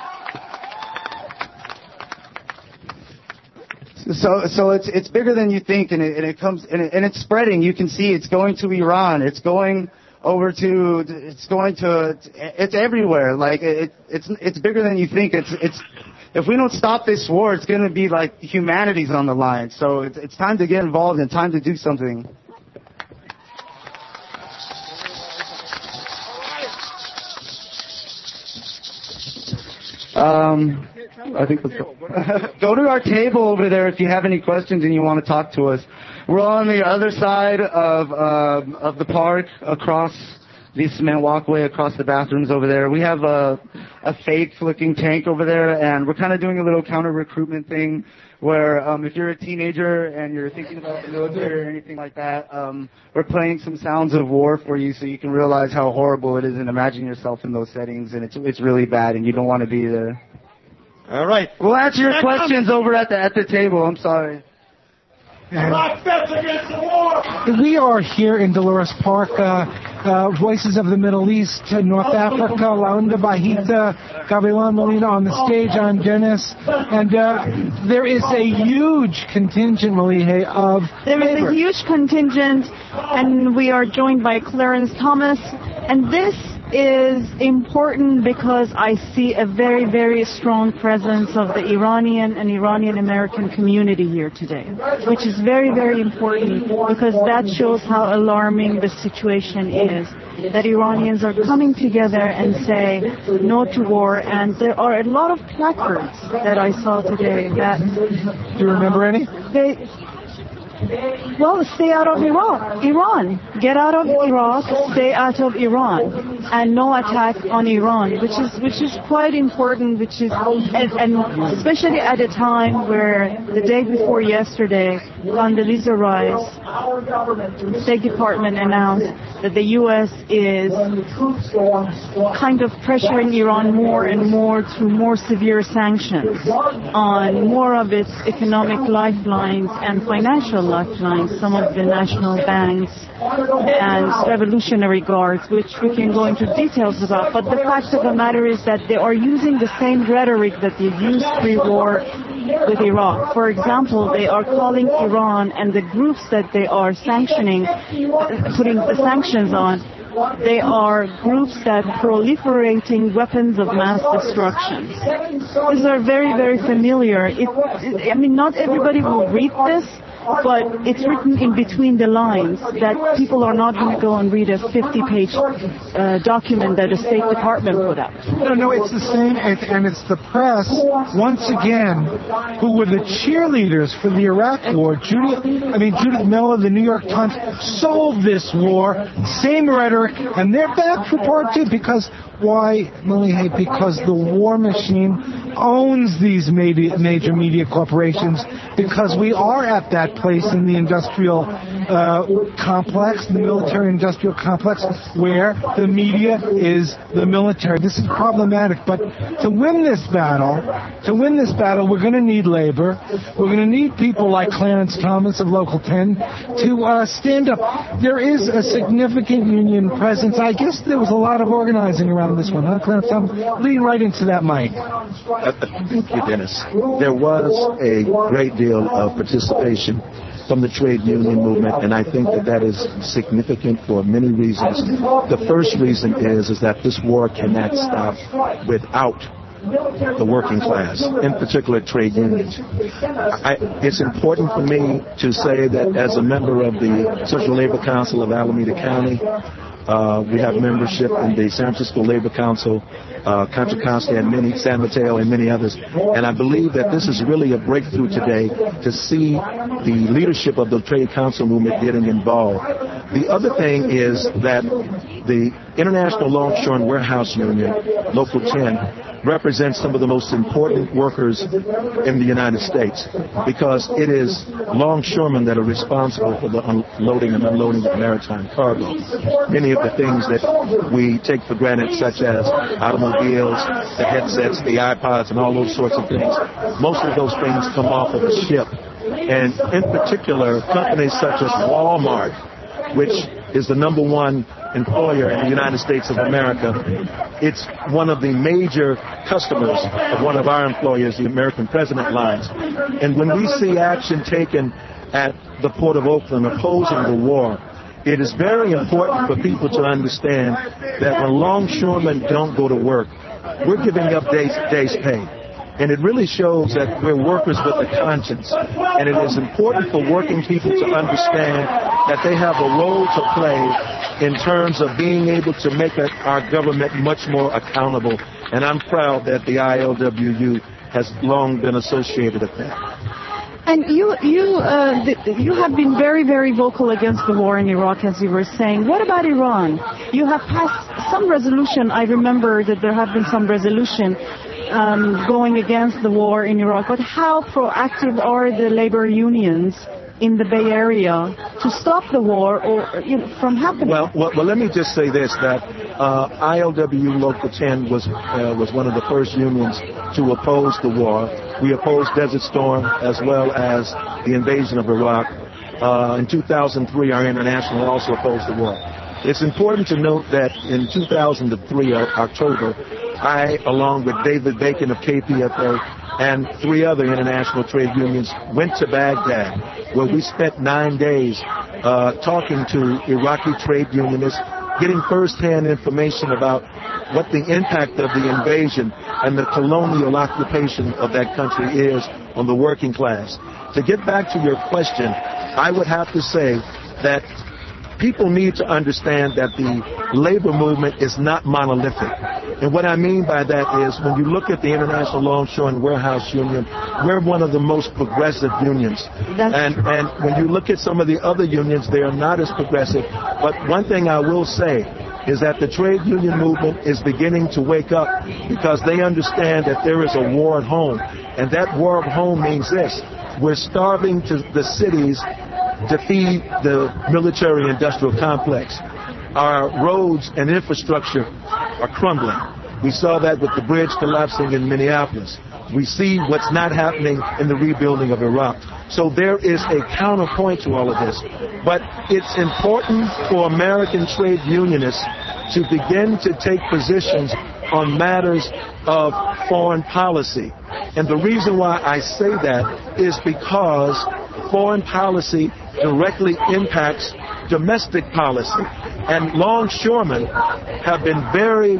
So it's bigger than you think, and it's spreading. You can see it's going to Iran. It's everywhere. Like, it's bigger than you think. If we don't stop this war, it's going to be like humanity's on the line. So it's time to get involved and time to do something. I think go to our table over there if you have any questions and you want to talk to us. We're on the other side of the park, across the cement walkway, across the bathrooms over there. We have a fake-looking tank over there, and we're kind of doing a little counter-recruitment thing where if you're a teenager and you're thinking about the military or anything like that, we're playing some sounds of war for you so you can realize how horrible it is and imagine yourself in those settings, and it's really bad, and you don't want to be there. All right. We'll answer your questions over at the table. I'm sorry. We are here in Dolores Park, Voices of the Middle East, North Africa, Launda Bahita, Gavilan Molina on the stage, on Dennis, and there is a huge contingent, Malihe, of... There is a huge contingent, and we are joined by Clarence Thomas, and this is important because I see a very, very strong presence of the Iranian and Iranian-American community here today, which is very, very important because that shows how alarming the situation is, that Iranians are coming together and say no to war, and there are a lot of placards that I saw today that... Do you remember any? Well, stay out of Iran. Get out of Iraq, stay out of Iran, and no attack on Iran, which is quite important, and especially at a time where the day before yesterday, Condoleezza Rice, the State Department announced that the U.S. is kind of pressuring Iran more and more through more severe sanctions on more of its economic lifelines and financial lifelines, some of the national banks and Revolutionary Guards, which we can go into details about. But the fact of the matter is that they are using the same rhetoric that they used pre-war with Iraq. For example, they are calling Iran and the groups that they are sanctioning, putting the sanctions on, they are groups that are proliferating weapons of mass destruction. These are very, very familiar. I mean, not everybody will read this, but it's written in between the lines that people are not going to go and read a 50-page document that the State Department put out. No, it's the same, and it's the press, once again, who were the cheerleaders for the Iraq war. Judith Miller of the New York Times sold this war, same rhetoric, and they're back for part two, because why, Malihe? Because the war machine owns these major media corporations, because we are at that place in the industrial complex, the military-industrial complex, where the media is the military. This is problematic, but to win this battle, we're going to need labor. We're going to need people like Clarence Thomas of Local 10 to stand up. There is a significant union presence. I guess there was a lot of organizing around this one, huh, Clarence Thomas? Leading right into that mic. Thank you, Dennis. There was a great deal of participation from the trade union movement, and I think that is significant for many reasons. The first reason is that this war cannot stop without the working class, in particular trade unions. It's important for me to say that as a member of the Social Labor Council of Alameda County, we have membership in the San Francisco Labor Council, Contra Costa, and San Mateo, and many others. And I believe that this is really a breakthrough today to see the leadership of the trade council movement getting involved. The other thing is that the International Longshore and Warehouse Union, Local 10, represents some of the most important workers in the United States, because it is longshoremen that are responsible for the unloading and unloading of maritime cargo. Many of the things that we take for granted, such as automobiles, the headsets, the iPods, and all those sorts of things, most of those things come off of a ship. And in particular, companies such as Walmart, which is the number one employer in the United States of America. It's one of the major customers of one of our employers, the American President Lines. And when we see action taken at the Port of Oakland opposing the war, it is very important for people to understand that when longshoremen don't go to work, we're giving up day's pay. And it really shows that we're workers with a conscience. And it is important for working people to understand that they have a role to play in terms of being able to make our government much more accountable. And I'm proud that the ILWU has long been associated with that. And you have been very, very vocal against the war in Iraq, as you were saying. What about Iran? You have passed some resolution. I remember that there have been some resolution going against the war in Iraq. But how proactive are the labor unions in the Bay Area to stop the war or from happening? Well, let me just say this, that ILWU Local 10 was one of the first unions to oppose the war. We opposed Desert Storm as well as the invasion of Iraq. In 2003, our international also opposed the war. It's important to note that in 2003, October, I, along with David Bacon of KPFA and 3 other international trade unions, went to Baghdad, where we spent 9 days talking to Iraqi trade unionists, getting firsthand information about what the impact of the invasion and the colonial occupation of that country is on the working class. To get back to your question, I would have to say that people need to understand that the labor movement is not monolithic. And what I mean by that is when you look at the International Longshore and Warehouse Union, we're one of the most progressive unions. And when you look at some of the other unions, they are not as progressive. But one thing I will say is that the trade union movement is beginning to wake up because they understand that there is a war at home. And that war at home means this. We're starving to the cities to feed the military-industrial complex. Our roads and infrastructure are crumbling. We saw that with the bridge collapsing in Minneapolis. We see what's not happening in the rebuilding of Iraq. So there is a counterpoint to all of this. But it's important for American trade unionists to begin to take positions on matters of foreign policy. And the reason why I say that is because foreign policy directly impacts domestic policy. And longshoremen have been very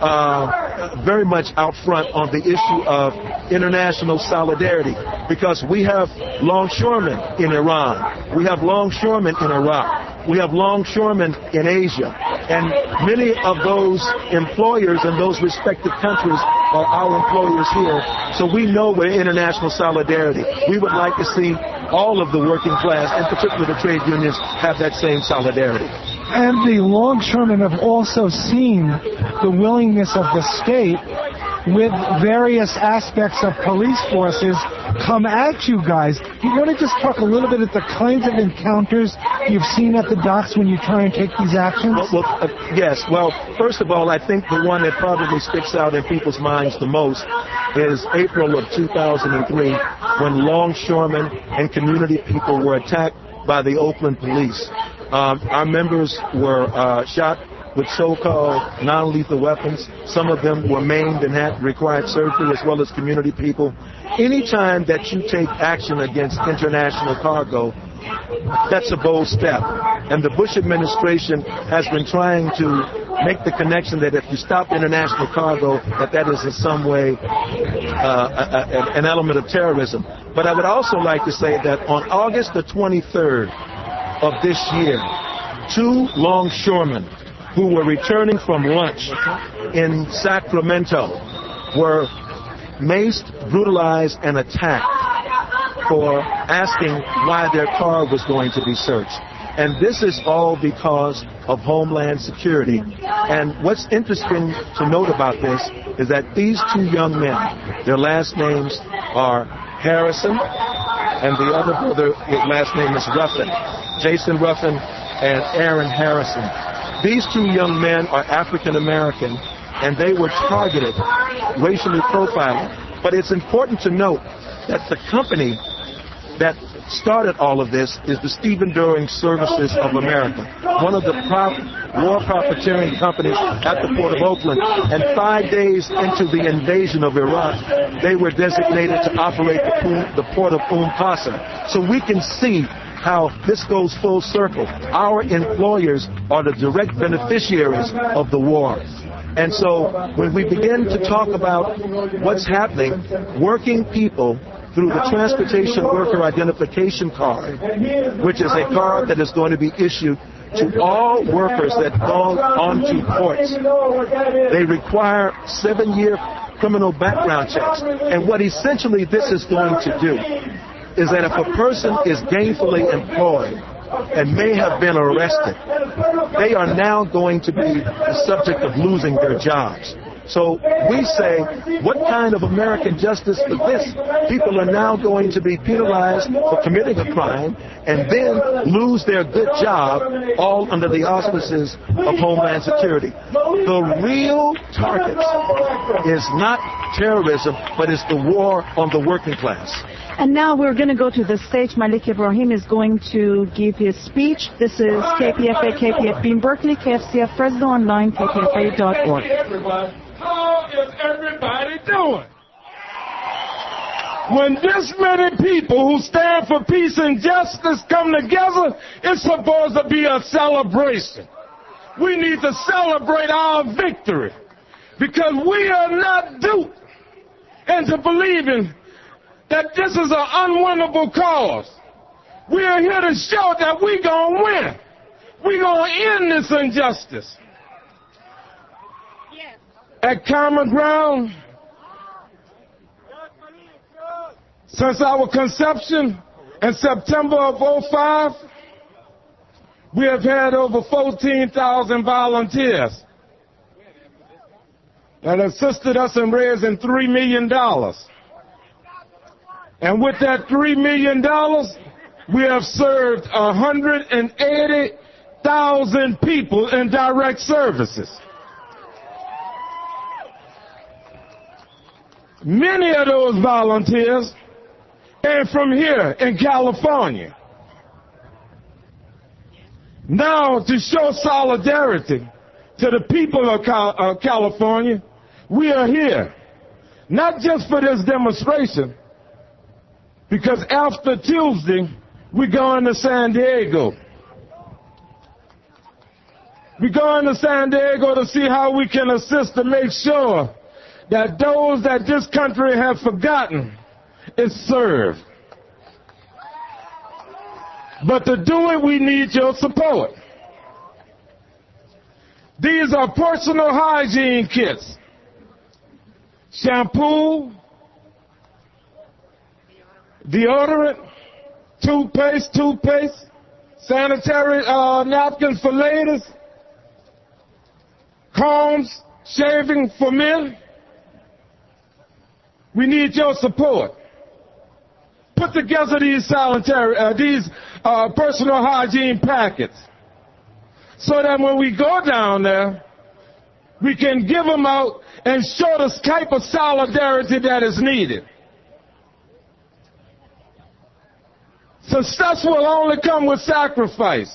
much out front on the issue of international solidarity, because we have longshoremen in Iran, we have longshoremen in Iraq, we have longshoremen in Asia, and many of those employers in those respective countries are our employers here. So we know we're international solidarity. We would like to see all of the working class, in particular the trade unions, have that same solidarity. And the longshoremen have also seen the willingness of the state with various aspects of police forces come at you guys. Do you want to just talk a little bit at the kinds of encounters you've seen at the docks when you try and take these actions? Yes. Well, first of all, I think the one that probably sticks out in people's minds the most is April of 2003, when longshoremen and community people were attacked by the Oakland police. Our members were shot with so-called non-lethal weapons. Some of them were maimed and had required surgery, as well as community people. Anytime that you take action against international cargo, that's a bold step. And the Bush administration has been trying to make the connection that if you stop international cargo, that is in some way an element of terrorism. But I would also like to say that on August the 23rd of this year, 2 longshoremen who were returning from lunch in Sacramento were maced, brutalized, and attacked for asking why their car was going to be searched. And this is all because of Homeland Security. And what's interesting to note about this is that these 2 young men, their last names are Harrison, and the other brother, his last name is Ruffin, Jason Ruffin and Aaron Harrison. These 2 young men are African American, and they were targeted, racially profiling. But it's important to note that the company that started all of this is the Stephen Doering Services of America, one of the war profiteering companies at the Port of Oakland. And 5 days into the invasion of Iraq, they were designated to operate the port of Qasr. So we can see how this goes full circle. Our employers are the direct beneficiaries of the war. And so when we begin to talk about what's happening, working people through the Transportation Worker Identification Card, which is a card that is going to be issued to all workers that go onto ports. They require 7-year criminal background checks. And what essentially this is going to do is that if a person is gainfully employed and may have been arrested, they are now going to be the subject of losing their jobs. So we say, what kind of American justice is this? People are now going to be penalized for committing a crime and then lose their good job, all under the auspices of Homeland Security. The real target is not terrorism, but it's the war on the working class. And now we're going to go to the stage. Malik Ibrahim is going to give his speech. This is KPFA, KPFB in Berkeley, KFCF, Fresno Online, KPFA.org. How is everybody doing? When this many people who stand for peace and justice come together, it's supposed to be a celebration. We need to celebrate our victory because we are not duped into believing that this is an unwinnable cause. We are here to show that we're going to win. We're going to end this injustice. At Common Ground, since our conception in September of 2005, we have had over 14,000 volunteers that assisted us in raising $3 million. And with that $3 million, we have served 180,000 people in direct services. Many of those volunteers came from here in California. Now, to show solidarity to the people of California, we are here, not just for this demonstration, because after Tuesday, we're going to San Diego. We're going to San Diego to see how we can assist to make sure that those that this country has forgotten is served. But to do it, we need your support. These are personal hygiene kits. Shampoo, deodorant, toothpaste, sanitary napkins for ladies, combs, shaving for men, We need your support. Put together these personal hygiene packets so that when we go down there, we can give them out and show the type of solidarity that is needed. Success will only come with sacrifice.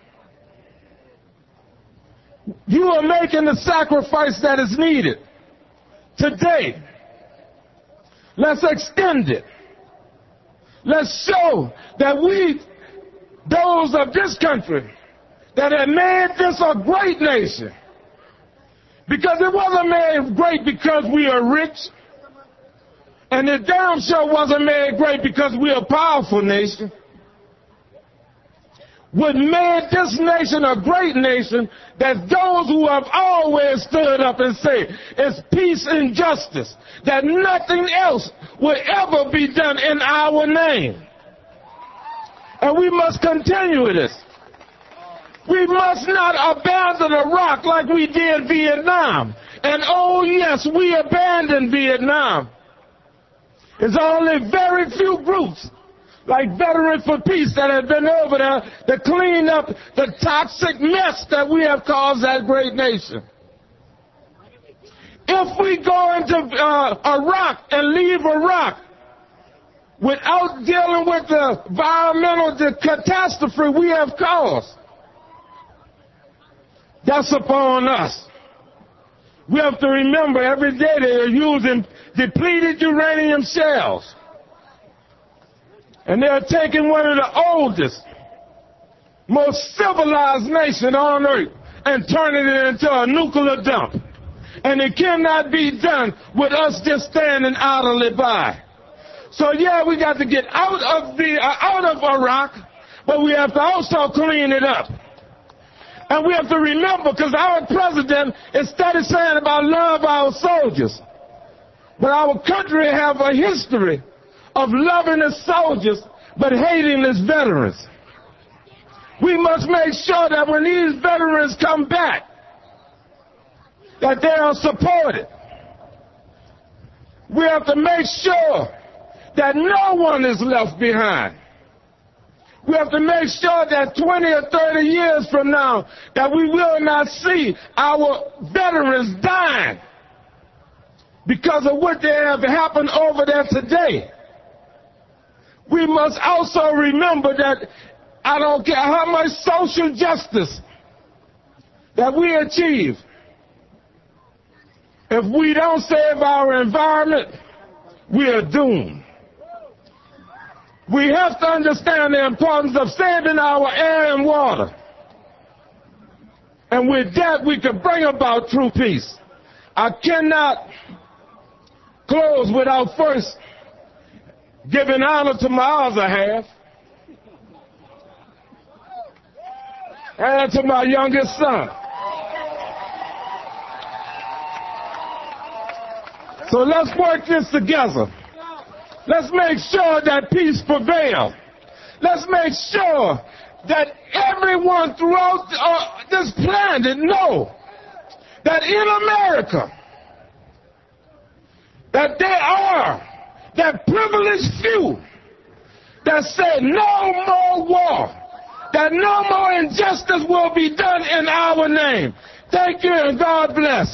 You are making the sacrifice that is needed today. Let's extend it. Let's show that we, those of this country, that have made this a great nation. Because it wasn't made great because we are rich. And it damn sure wasn't made great because we're a powerful nation. What made this nation a great nation, that those who have always stood up and said it's peace and justice, that nothing else will ever be done in our name. And we must continue with this. We must not abandon Iraq like we did Vietnam. And oh yes, we abandoned Vietnam. There's only very few groups like Veterans for Peace that have been over there to clean up the toxic mess that we have caused that great nation. If we go into Iraq and leave Iraq without dealing with the environmental catastrophe we have caused, that's upon us. We have to remember every day they are using depleted uranium shells. And they're taking one of the oldest, most civilized nation on earth and turning it into a nuclear dump. And it cannot be done with us just standing idly by. So yeah, we got to get out of Iraq, but we have to also clean it up. And we have to remember, because our president is steady saying about love our soldiers. But our country have a history of loving its soldiers, but hating its veterans. We must make sure that when these veterans come back, that they are supported. We have to make sure that no one is left behind. We have to make sure that 20 or 30 years from now, that we will not see our veterans dying because of what they have happened over there today. We must also remember that I don't care how much social justice that we achieve, if we don't save our environment, we are doomed. We have to understand the importance of saving our air and water. And with that, we can bring about true peace. I cannot close without first giving honor to my other half and to my youngest son. So let's work this together. Let's make sure that peace prevails. Let's make sure that everyone throughout this planet know that in America, that there are that privileged few that say no more war, that no more injustice will be done in our name. Thank you and God bless.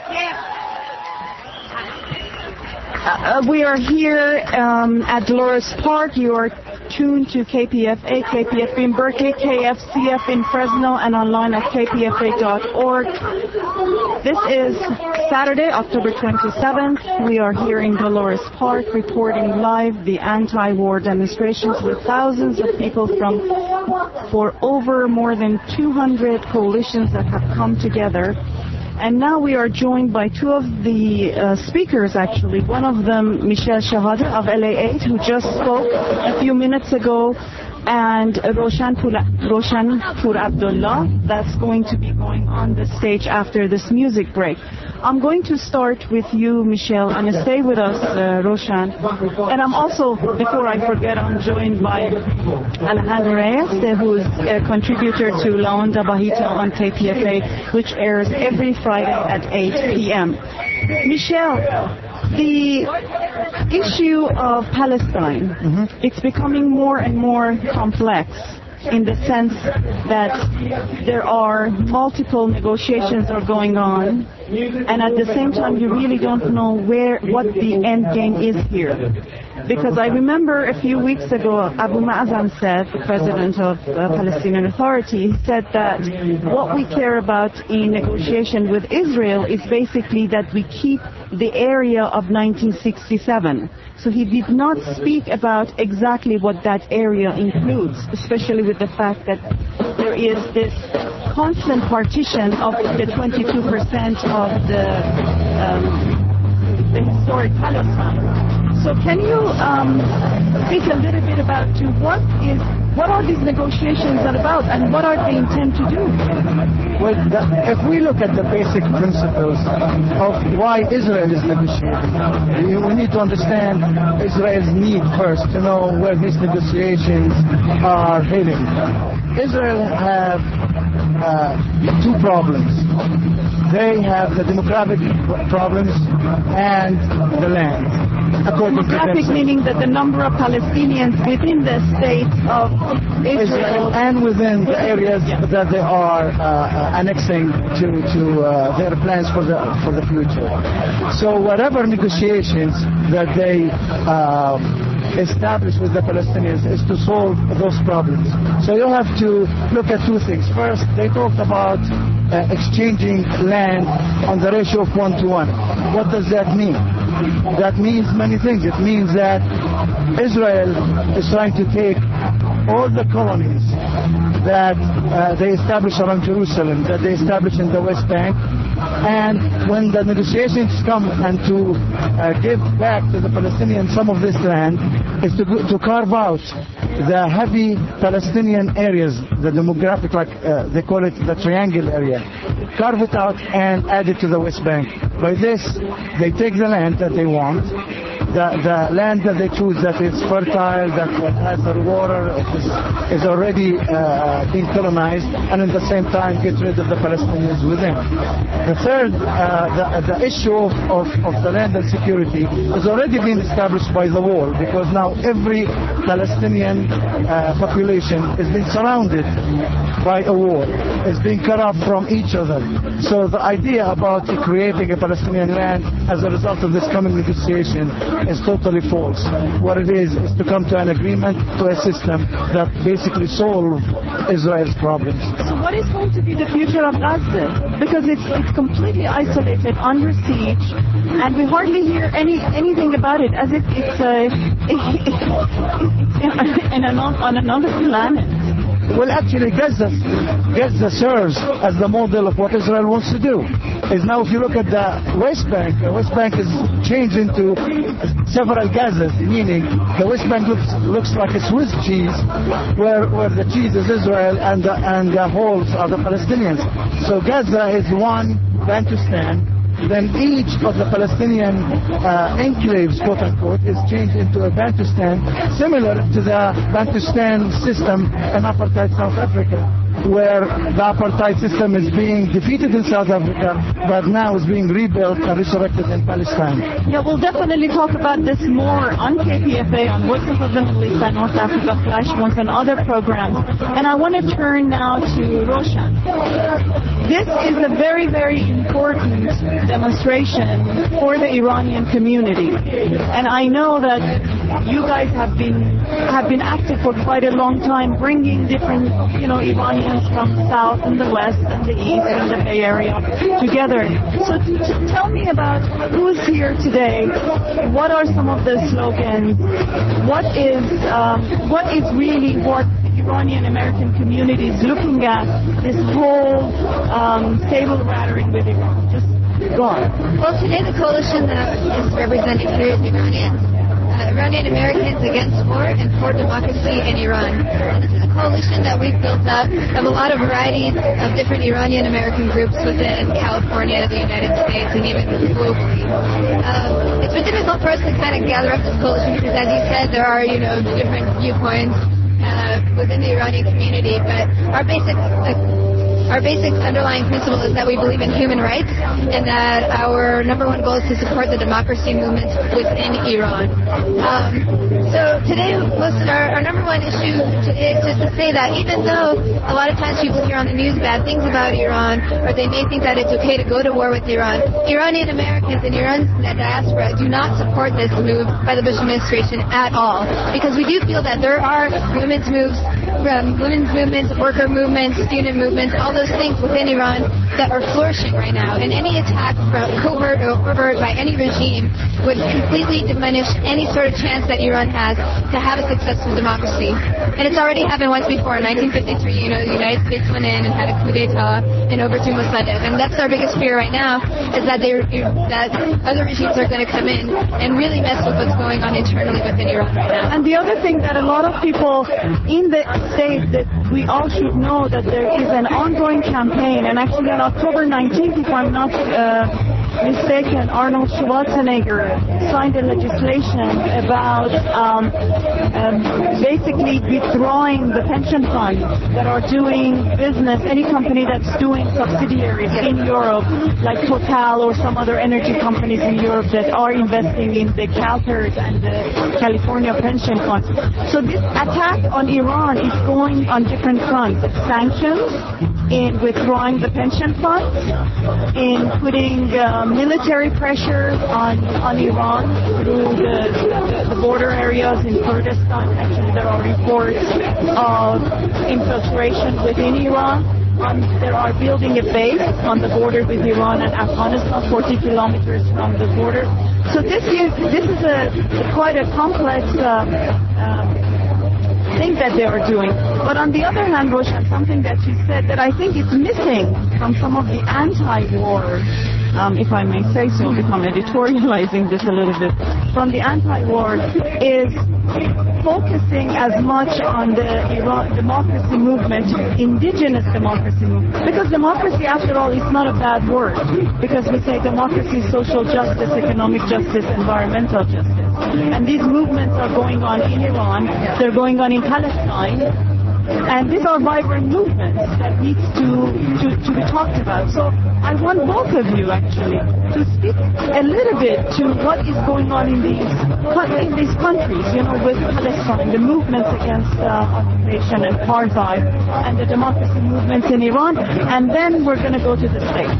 We are here at Dolores Park. You are tuned to KPFA, KPFB in Berkeley, KFCF in Fresno, and online at kpfa.org. This is Saturday, October 27th. We are here in Dolores Park reporting live the anti-war demonstrations with thousands of people for over more than 200 coalitions that have come together. And now we are joined by two of the speakers, actually. One of them, Michelle Shahade of LA8, who just spoke a few minutes ago, and Roshan Pur Abdullah, that's going to be going on the stage after this music break. I'm going to start with you, Michelle, and stay with us, Roshan. And I'm also, before I forget, I'm joined by Alejandro Reyes, who is a contributor to La Onda Bajita on KPFA, which airs every Friday at 8 p.m. Michelle, The issue of Palestine, it's becoming more and more complex in the sense that there are multiple negotiations are going on, and at the same time you really don't know what the end game is here. Because I remember a few weeks ago, Abu Mazen said, the president of the Palestinian Authority, said that what we care about in negotiation with Israel is basically that we keep the area of 1967. So he did not speak about exactly what that area includes, especially with the fact that there is this constant partition of the 22% of the historic Palestine. So can you speak a little bit about what are these negotiations about and what are they intend to do? Well, if we look at the basic principles of why Israel is negotiating, we need to understand Israel's need first to know where these negotiations are heading. Israel have two problems. They have the demographic problems and the land. Demographic meaning that the number of Palestinians within the state of Israel and within the areas that they are annexing to their plans for the future. So whatever negotiations that they establish with the Palestinians is to solve those problems. So you have to look at two things. First, they talked about exchanging land on the ratio of 1-to-1. What does that mean? That means many things. It means that Israel is trying to take all the colonies that they established around Jerusalem, that they established in the West Bank, and when the negotiations come and to give back to the Palestinians some of this land, is to carve out the heavy Palestinian areas, the demographic, like they call it the triangle area, carve it out and add it to the West Bank. By this, they take the land that they want, the land that they choose that is fertile, that has the water, is already being colonized, and at the same time get rid of the Palestinians within. The third, the issue of the land and security has already been established by the war, because now every Palestinian population is being surrounded by a war, is being cut off from each other. So the idea about creating a Palestinian land as a result of this coming negotiation is totally false. What it is to come to an agreement, to a system that basically solves Israel's problems. So what is going to be the future of Gaza? Because it's completely isolated, under siege, and we hardly hear anything about it, as if it's on another planet. Well, actually, Gaza serves as the model of what Israel wants to do. Is now, if you look at the West Bank is changed into several Gazas, meaning the West Bank looks like a Swiss cheese, where the cheese is Israel and the holes are the Palestinians. So Gaza is one Bantustan. Then each of the Palestinian enclaves, quote unquote, is changed into a Bantustan, similar to the Bantustan system in apartheid South Africa, where the apartheid system is being defeated in South Africa, but now is being rebuilt and resurrected in Palestine. Yeah, we'll definitely talk about this more on KPFA, on Voice of the Middle East and North Africa Flash Points and other programs. And I want to turn now to Roshan. This is a very, very important demonstration for the Iranian community. And I know that you guys have been active for quite a long time, bringing different, Iranians from the South and the West and the East and the Bay Area together. So tell me about who's here today. What are some of the slogans? What is really what Iranian American community is looking at this whole table-rattering with Iran? Just go on. Well, today the coalition that is represented here is Iranian Americans Against War and for Democracy in Iran. And this is a coalition that we've built up of a lot of varieties of different Iranian American groups within California, the United States, and even globally. It's been difficult for us to kind of gather up this coalition because, as you said, there are different viewpoints within the Iranian community, but our basic our basic underlying principle is that we believe in human rights and that our number one goal is to support the democracy movement within Iran. So today, our number one issue is just to say that even though a lot of times people hear on the news bad things about Iran, or they may think that it's okay to go to war with Iran, Iranian Americans and Iran's diaspora do not support this move by the Bush administration at all, because we do feel that there are women's movements, worker movements, student movements, all those things within Iran that are flourishing right now, and any attack, covert or overt, by any regime would completely diminish any sort of chance that Iran has to have a successful democracy. And it's already happened once before. In 1953, the United States went in and had a coup d'etat and overthrew Mossadegh. And that's our biggest fear right now, is that that other regimes are going to come in and really mess with what's going on internally within Iran right now. And the other thing that a lot of people in the state, that we all should know, that there is an ongoing campaign, and actually on October 19th, if I'm not mistaken, Arnold Schwarzenegger signed a legislation about basically withdrawing the pension funds that are doing business, any company that's doing subsidiaries in Europe, like Total or some other energy companies in Europe that are investing in the CalPERS and the California pension funds. So this attack on Iran is going on different fronts. Sanctions, in withdrawing the pension funds, in putting military pressure on Iran through the border areas in Kurdistan. Actually, there are reports of infiltration within Iran. They are building a base on the border with Iran and Afghanistan, 40 kilometers from the border. So this is quite a complex thing that they are doing. But on the other hand, Roshan, something that you said that I think is missing from some of the anti-war, if I may say so, if I'm editorializing this a little bit, from the anti-war, is focusing as much on the Iran democracy movement, indigenous democracy movement. Because democracy, after all, is not a bad word. Because we say democracy is social justice, economic justice, environmental justice. And these movements are going on in Iran, they're going on in Palestine, and these are vibrant movements that needs to be talked about. So I want both of you actually to speak a little bit to what is going on in these countries, with Palestine, the movements against occupation and apartheid, and the democracy movements in Iran, and then we're going to go to the States.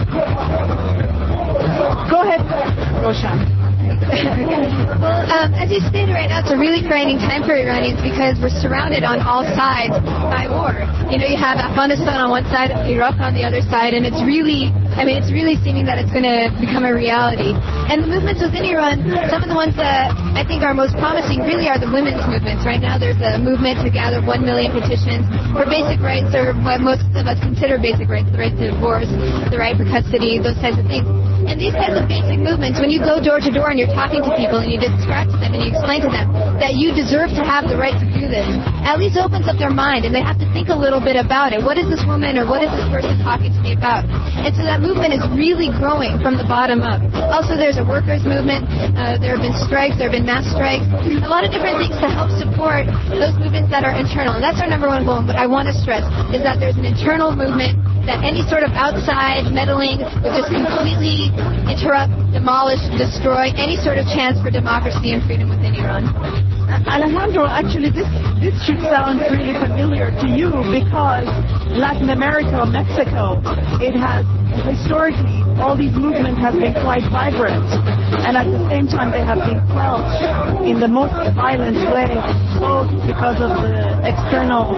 Go ahead, Roshan. Well, as you stated right now, it's a really frightening time for Iranians because we're surrounded on all sides by war. You have Afghanistan on one side, Iraq on the other side, and it's really seeming that it's going to become a reality. And the movements within Iran, some of the ones that I think are most promising really are the women's movements. Right now there's a movement to gather 1 million petitions for basic rights, or what most of us consider basic rights, the right to divorce, the right for custody, those types of things. And these types of basic movements, when you go door to door and you're talking to people and you describe to them and you explain to them that you deserve to have the right to do this, at least opens up their mind and they have to think a little bit about it. What is this woman or what is this person talking to me about? And so that movement is really growing from the bottom up. Also, there's a workers' movement. There have been strikes. There have been mass strikes. A lot of different things to help support those movements that are internal. And that's our number one goal. But I want to stress is that there's an internal movement, that any sort of outside meddling would just completely interrupt, demolish, destroy any sort of chance for democracy and freedom within Iran. Alejandro, actually this should sound really familiar to you because Latin America, Mexico, it has historically, all these movements have been quite vibrant, and at the same time they have been quelled in the most violent way, both because of the external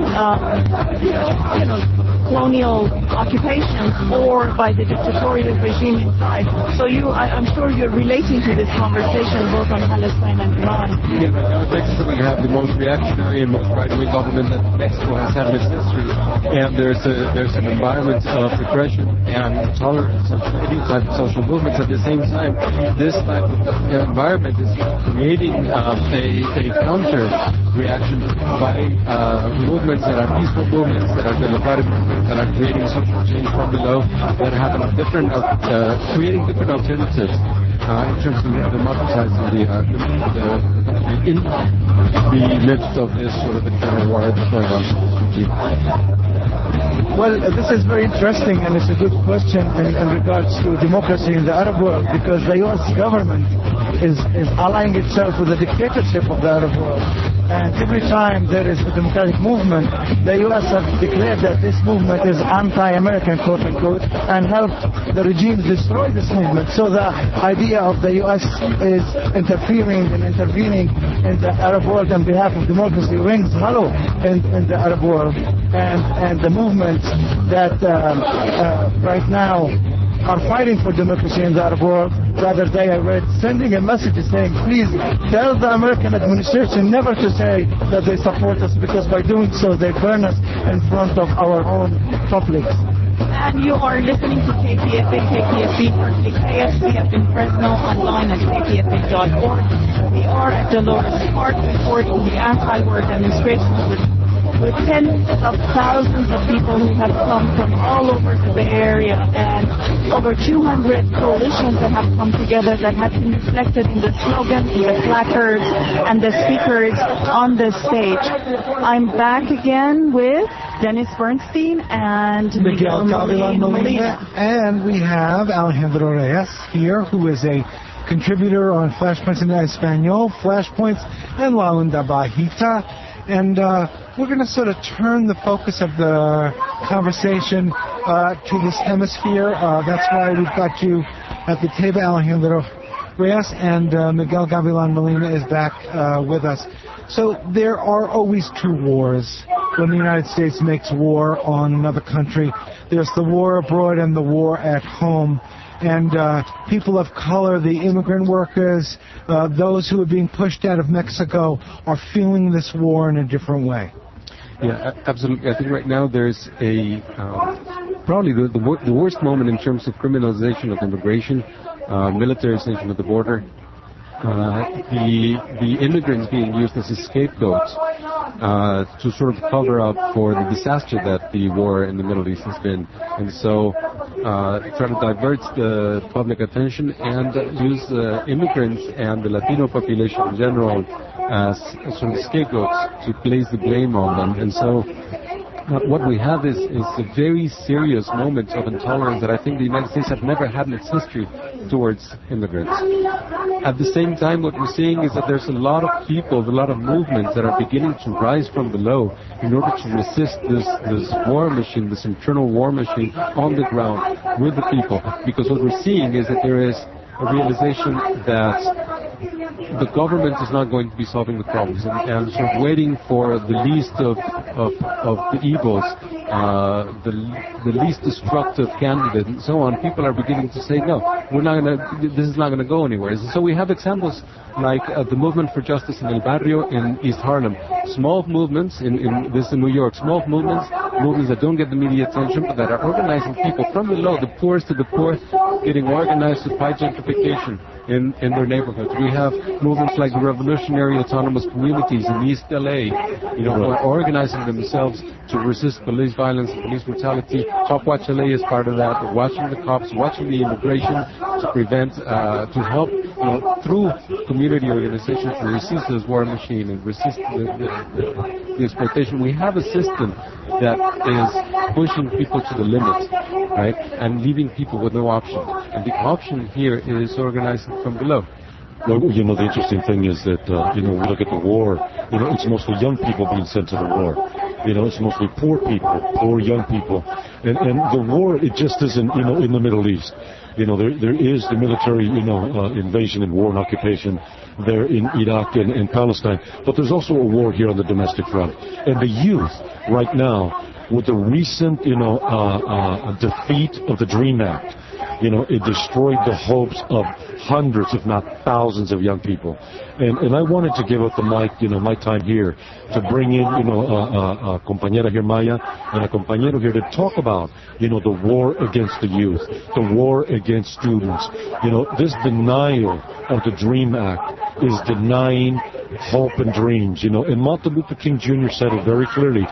colonial occupations or by the dictatorial regime inside. So I'm sure you're relating to this conversation both on Palestine and Iran. Yeah, Mexico, we have the most reactionary and most right-wing government that Mexico has had in its history, and there's an environment of repression and tolerance of any type of social movements. At the same time, this type of environment is creating a counter reaction by movements that are peaceful movements, that are democratic movements, that are creating social change from below, that are having creating different alternatives in terms of democratizing the country in the midst of this sort of internal war that's going on. Well, this is very interesting, and it's a good question in regards to democracy in the Arab world, because the U.S. government is allying itself with the dictatorship of the Arab world. And every time there is a democratic movement, the U.S. has declared that this movement is anti-American, quote-unquote, and helped the regimes destroy this movement. So the idea of the U.S. is interfering and intervening in the Arab world on behalf of democracy rings hollow in the Arab world. And the movements that right now are fighting for democracy in the Arab world. The other day I read sending a message saying, please tell the American administration never to say that they support us, because by doing so they burn us in front of our own public. And you are listening to KPFA, KPFB, or KSPF in Fresno, online at kpfa.org. We are at Dolores Park supporting the anti-war demonstrations with tens of thousands of people who have come from all over the Bay Area, and over 200 coalitions that have come together that have been reflected in the slogans, the placards, and the speakers on the stage. I'm back again with Dennis Bernstein and Miguel Gavilan Molina. And we have Alejandro Reyes here, who is a contributor on Flashpoints in Espanol, Flashpoints, and La Onda Bajita. And we're going to sort of turn the focus of the conversation to this hemisphere. That's why we've got you at the table. Alejandro Reyes and Miguel Gavilan Molina is back with us. So there are always two wars when the United States makes war on another country. There's the war abroad and the war at home. And people of color, the immigrant workers, those who are being pushed out of Mexico are feeling this war in a different way. Yeah, absolutely. I think right now there's a probably the worst moment in terms of criminalization of immigration, militarization of the border, the immigrants being used as a scapegoat to sort of cover up for the disaster that the war in the Middle East has been, and so try to divert the public attention and use immigrants and the Latino population in general as sort of scapegoats to place the blame on them. And so what we have is a very serious moment of intolerance that I think the United States have never had in its history towards immigrants. At the same time, what we're seeing is that there's a lot of people, a lot of movements that are beginning to rise from below in order to resist this war machine, this internal war machine on the ground with the people. Because what we're seeing is that there is a realization that the government is not going to be solving the problems, and sort of waiting for the least of the evils, the least destructive candidate, and so on. People are beginning to say, no, this is not going to go anywhere. And so we have examples like the movement for justice in El Barrio in East Harlem. Small movements, this in New York, small movements that don't get the media attention, but that are organizing people from below, the poorest of the poor, getting organized to fight gentrification in their neighborhoods. We have movements like the Revolutionary Autonomous Communities in East LA, who are organizing themselves to resist police violence, police brutality. Cop Watch LA is part of that. We're watching the cops, watching the immigration to prevent, to help, through community organizations to resist this war machine and resist the exploitation. We have a system that is pushing people to the limit, right, and leaving people with no option. And the option here is organizing from below. Well, the interesting thing is that, we look at the war, it's mostly young people being sent to the war. It's mostly poor people, poor young people. And the war, it just isn't, in the Middle East. There is the military, invasion and war and occupation there in Iraq and Palestine. But there's also a war here on the domestic front. And the youth right now, with the recent, defeat of the DREAM Act, it destroyed the hopes of hundreds, if not thousands, of young people. And I wanted to give up the mic, my time here, to bring in, a compañera here, Maya, and a compañero here to talk about, the war against the youth, the war against students. This denial of the DREAM Act is denying hope and dreams, And Martin Luther King Jr. said it very clearly,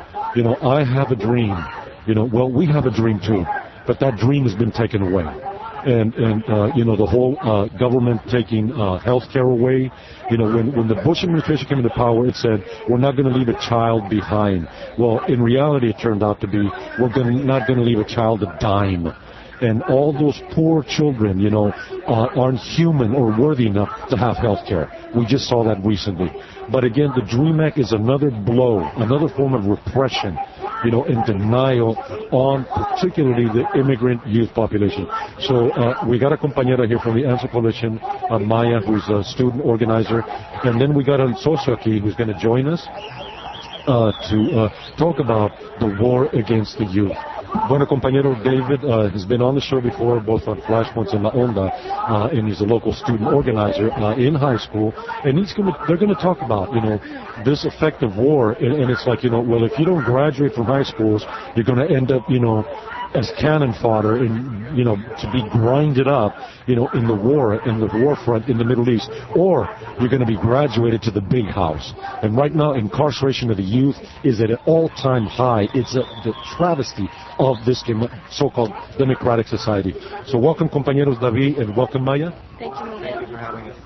I have a dream. Well, we have a dream too. But that dream has been taken away. and the whole government taking health care away. When the Bush administration came into power, it said, we're not going to leave a child behind. Well, in reality, it turned out to be, not going to leave a child a dime. And all those poor children, aren't human or worthy enough to have health care. We just saw that recently. But again, the DREAM Act is another blow, another form of repression, and denial on particularly the immigrant youth population. So we got a compañera here from the Answer Coalition, Maya, who's a student organizer. And then we got a socio aquí who's going to join us to talk about the war against the youth. Bueno, compañero David has been on the show before, both on Flashpoints and La Onda, and he's a local student organizer in high school, and they're going to talk about, this effect of war, and it's like, well, if you don't graduate from high schools, you're going to end up, as cannon fodder and, to be grinded up, in the war front in the Middle East, or you're going to be graduated to the big house. And right now, incarceration of the youth is at an all-time high. It's the travesty of this so-called democratic society. So welcome, compañeros David, and welcome, Maya. Thank you, Miguel. Thank you for having us.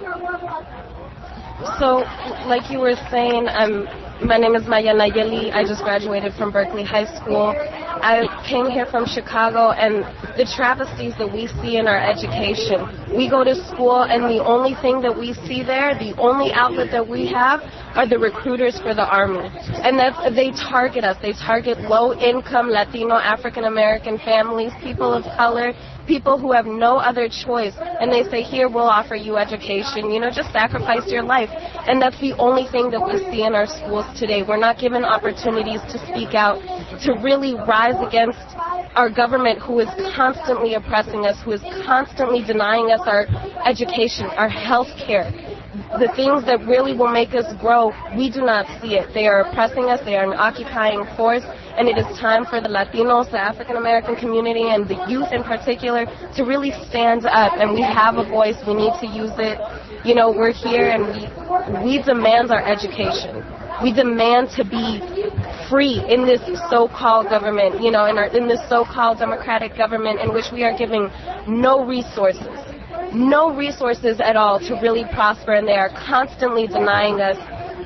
So, like you were saying, my name is Maya Nayeli. I just graduated from Berkeley High School. I came here from Chicago, and the travesties that we see in our education. We go to school, and the only thing that we see there, the only outlet that we have, are the recruiters for the Army. And they target us. They target low-income Latino, African-American families, people of color, people who have no other choice, and they say, here, we'll offer you education, just sacrifice your life. And that's the only thing that we see in our schools today. We're not given opportunities to speak out, to really rise against our government, who is constantly oppressing us, who is constantly denying us our education, our health care. The things that really will make us grow, we do not see it. They are oppressing us, they are an occupying force, and it is time for the Latinos, the African American community, and the youth in particular, to really stand up. And we have a voice, we need to use it. We're here, and we demand our education. We demand to be free in this so-called government, in this so-called democratic government in which we are giving no resources at all to really prosper, and they are constantly denying us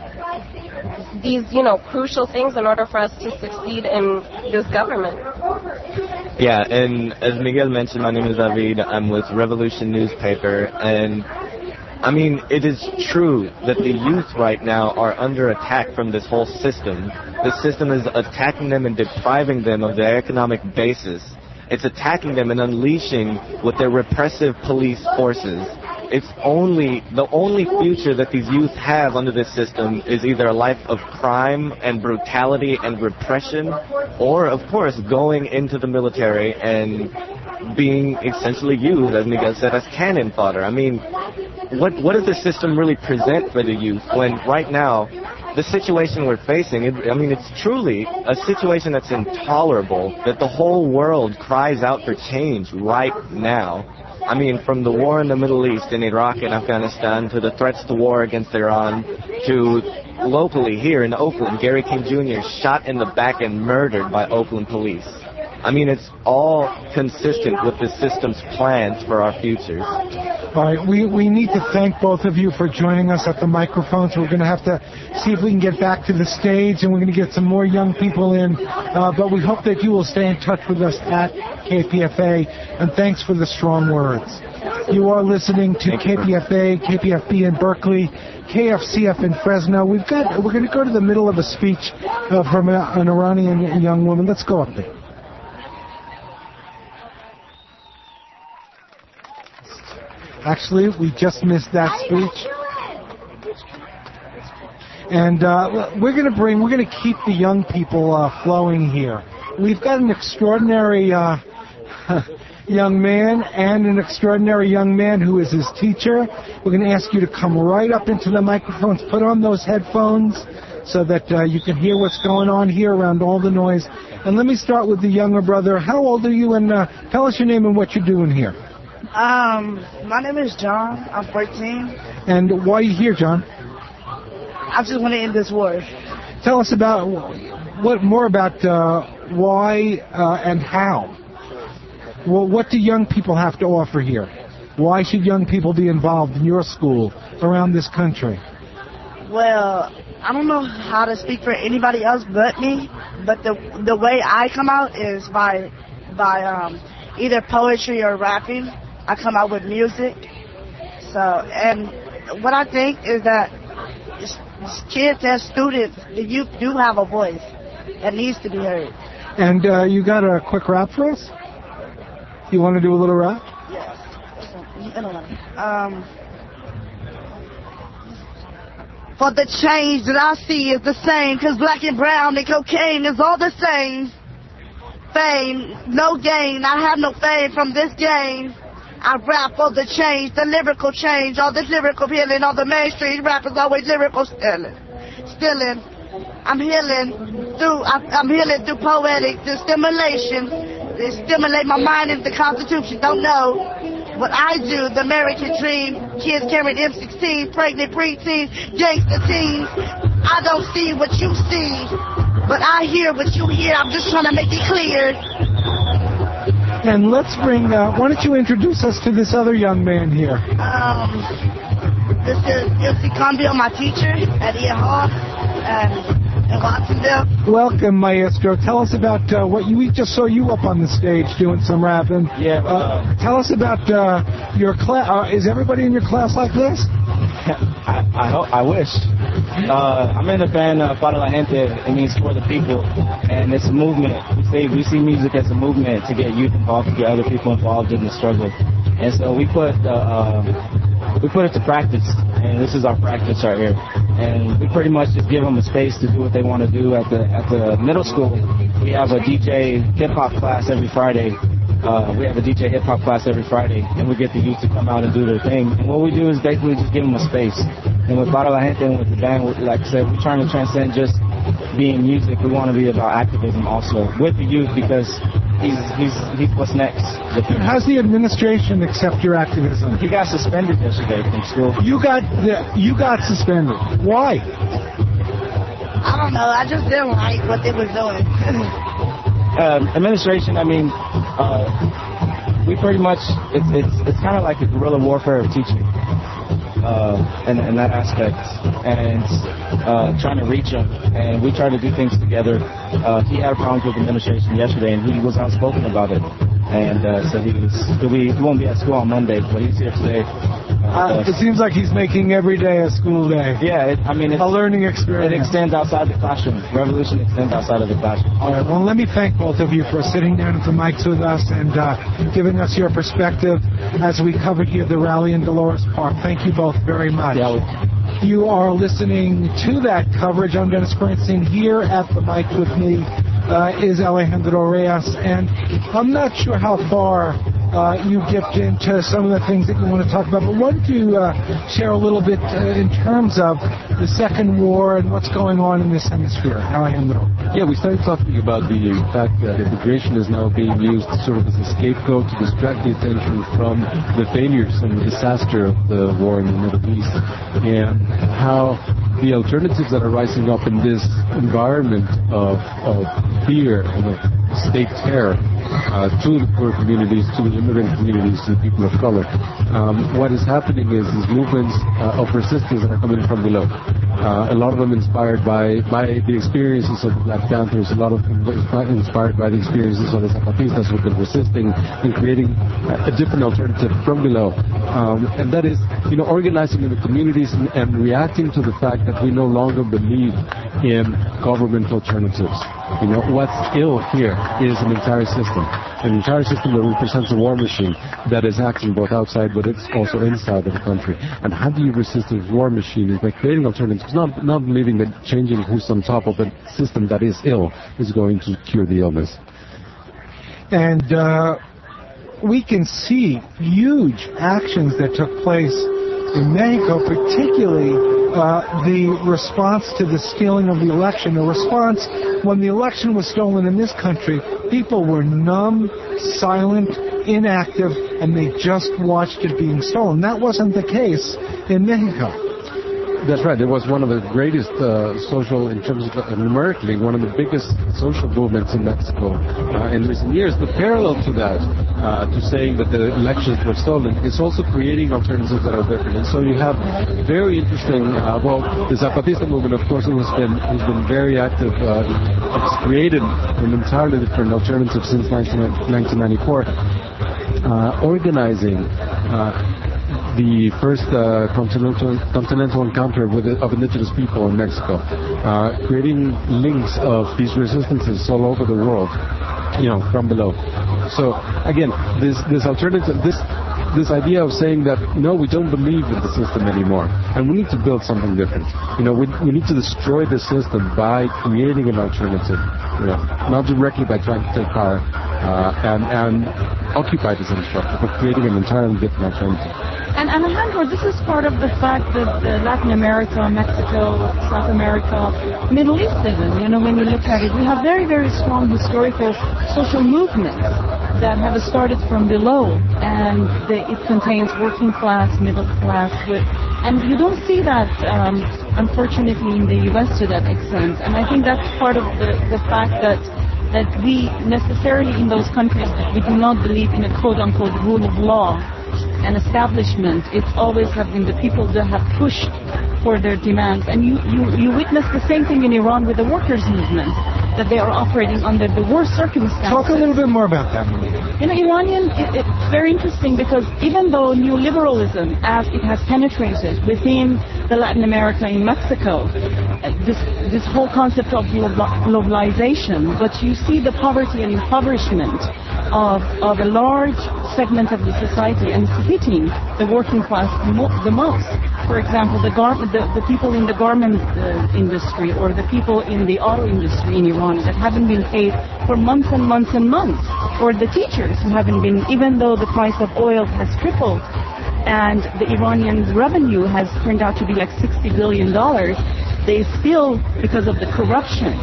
these, crucial things in order for us to succeed in this government. Yeah, and as Miguel mentioned, my name is David. I'm with Revolution Newspaper, and it is true that the youth right now are under attack from this whole system. The system is attacking them and depriving them of their economic basis. It's attacking them and unleashing with their repressive police forces. The only future that these youth have under this system is either a life of crime and brutality and repression, or, of course, going into the military and being essentially used, as Miguel said, as cannon fodder. What does the system really present for the youth when right now the situation we're facing, it's truly a situation that's intolerable, that the whole world cries out for change right now. From the war in the Middle East, in Iraq and Afghanistan, to the threats to war against Iran, to locally here in Oakland, Gary King Jr. shot in the back and murdered by Oakland police. It's all consistent with the system's plans for our futures. All right, we need to thank both of you for joining us at the microphones. We're going to have to see if we can get back to the stage, and we're going to get some more young people in. But we hope that you will stay in touch with us at KPFA, and thanks for the strong words. You are listening to KPFA, KPFB in Berkeley, KFCF in Fresno. We're going to go to the middle of a speech from an Iranian young woman. Let's go up there. Actually, we just missed that speech. And we're going to keep the young people flowing here. We've got an extraordinary young man and an extraordinary young man who is his teacher. We're going to ask you to come right up into the microphones, put on those headphones so that you can hear what's going on here around all the noise. And let me start with the younger brother. How old are you? And tell us your name and what you're doing here. My name is John. I'm 14. And why are you here, John? I just want to end this war. Tell us about why and how. Well, what do young people have to offer here? Why should young people be involved in your school around this country? Well, I don't know how to speak for anybody else but me, but the way I come out is by either poetry or rapping. I come out with music. So, and what I think is that kids and students, the youth do have a voice that needs to be heard. And you got a quick rap for us? You want to do a little rap? Yes. For the change that I see is the same, 'cause black and brown and cocaine is all the same. Fame, no gain, I have no fame from this game. I rap for the change, the lyrical change, all this lyrical healing, all the mainstream rappers always lyrical stealing. I'm healing through poetic stimulation. They stimulate my mind and the Constitution. Don't know what I do, the American dream. Kids carrying M16, pregnant preteens, gangster teens. I don't see what you see, but I hear what you hear. I'm just trying to make it clear. And let's bring, why don't you introduce us to this other young man here? This is MC Conville, my teacher at Ian Hall in Watsonville. Welcome, Maestro. Tell us about we just saw you up on the stage doing some rapping. Yeah. Tell us about your class. Is everybody in your class like this? I wish. I'm in the band Para la Gente. It means for the people, and it's a movement. We see music as a movement to get youth involved, to get other people involved in the struggle, and so we put it to practice, and this is our practice right here. And we pretty much just give them a space to do what they want to do. At the middle school, we have a DJ hip-hop class every Friday. And we get the youth to come out and do their thing. And what we do is basically just give them a space. And with Para la Gente and with the band, like I said, we're trying to transcend just being music. We want to be about activism also with the youth, because he's what's next. How's the administration accept your activism? He got suspended yesterday from school. You got suspended. Why? I don't know. I just didn't like what they were doing. Administration, I mean, we pretty much, it's kind of like a guerrilla warfare of teaching in that aspect, and trying to reach him, and we try to do things together. He had problems with administration yesterday, and he was outspoken about it, and so he won't be at school on Monday, but he's here today. It seems like he's making every day a school day. Yeah, it's a learning experience. It extends outside the classroom. Revolution extends outside of the classroom. All right, well, let me thank both of you for sitting down at the mics with us and giving us your perspective as we covered here the rally in Dolores Park. Thank you both very much. You are listening to that coverage. I'm Dennis Bernstein. Here at the mic with me is Alejandro Reyes, and I'm not sure how far you dipped into some of the things that you want to talk about, but why don't you share a little bit in terms of the Second War and what's going on in this hemisphere, Alejandro? Yeah, we started talking about the fact that immigration is now being used sort of as a scapegoat to distract the attention from the failures and the disaster of the war in the Middle East, and how the alternatives that are rising up in this environment of fear and of state terror to the poor communities, to the immigrant communities, to the people of color. What is happening is these movements of resistance that are coming from below. A lot of them inspired by the experiences of the Black Panthers, a lot of them inspired by the experiences of the Zapatistas who've been resisting and creating a different alternative from below. And that is, organizing in the communities and reacting to the fact that we no longer believe in government alternatives. What's ill here is an entire system that represents a war machine that is acting both outside but it's also inside of the country. And how do you resist this war machine? Is by creating alternatives, not believing that changing who's on top of a system that is ill is going to cure the illness. And we can see huge actions that took place in Mexico, particularly the response to the stealing of the election. The response when the election was stolen in this country, people were numb, silent, inactive, and they just watched it being stolen. That wasn't the case in Mexico. That's right. It was one of the greatest social, in terms of numerically, one of the biggest social movements in Mexico in recent years. But parallel to that, to saying that the elections were stolen, it's also creating alternatives that are different. And so you have very interesting. The Zapatista movement, of course, has been very active. It's created an entirely different alternative since 1994, organizing. The first continental encounter of indigenous people in Mexico, creating links of these resistances all over the world, from below. So again, this alternative, this idea of saying that no, we don't believe in the system anymore, and we need to build something different. We need to destroy the system by creating an alternative. Not directly by trying to take power and occupy this infrastructure, but creating an entirely different alternative. And Alejandro, this is part of the fact that Latin America, Mexico, South America, Middle East even, when you look at it, we have very, very strong historical social movements that have started from below, and it contains working class, middle class, and you don't see that, unfortunately, in the U.S. to that extent. And I think that's part of the fact that we necessarily in those countries, we do not believe in a quote-unquote rule of law and establishment. It's always have been the people that have pushed for their demands. And you witness the same thing in Iran with the workers' movement, that they are operating under the worst circumstances. Talk a little bit more about that. It's very interesting because even though neoliberalism, as it has penetrated within the Latin America in Mexico, this whole concept of globalization, but you see the poverty and impoverishment of a large segment of the society, and it's hitting the working class the most. For example, the people in the garment industry or the people in the auto industry in Iran that haven't been paid for months and months and months, or the teachers who haven't been, even though the price of oil has tripled and the Iranian revenue has turned out to be like $60 billion, they still, because of the corruption,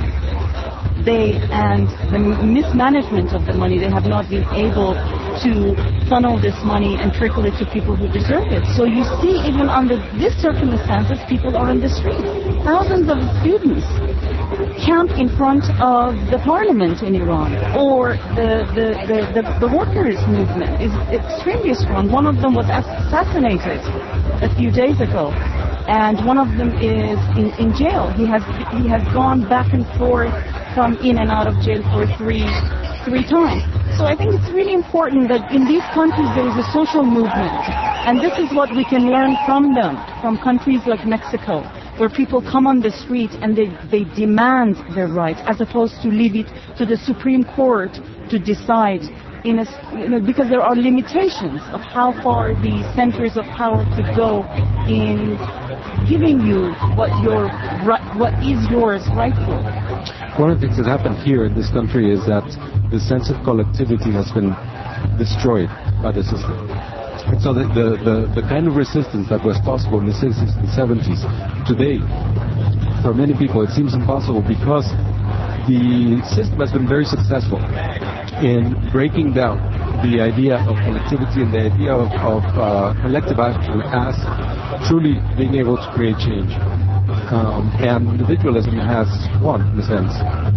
and the mismanagement of the money, they have not been able to funnel this money and trickle it to people who deserve it. So you see, even under these circumstances, people are on the streets. Thousands of students camp in front of the parliament in Iran, or the workers' movement is extremely strong. One of them was assassinated a few days ago, and one of them is in jail. He has gone back and forth from in and out of jail for three times. So I think it's really important that in these countries there is a social movement, and this is what we can learn from them, from countries like Mexico, where people come on the street and they demand their rights, as opposed to leave it to the Supreme Court to decide, because there are limitations of how far the centers of power could go in giving you what is yours rightfully. One of the things that happened here in this country is that the sense of collectivity has been destroyed by the system. And so the kind of resistance that was possible in the 60s and 70s, today, for many people, it seems impossible because the system has been very successful in breaking down the idea of collectivity and the idea of collective action as truly being able to create change. And individualism has won, in a sense.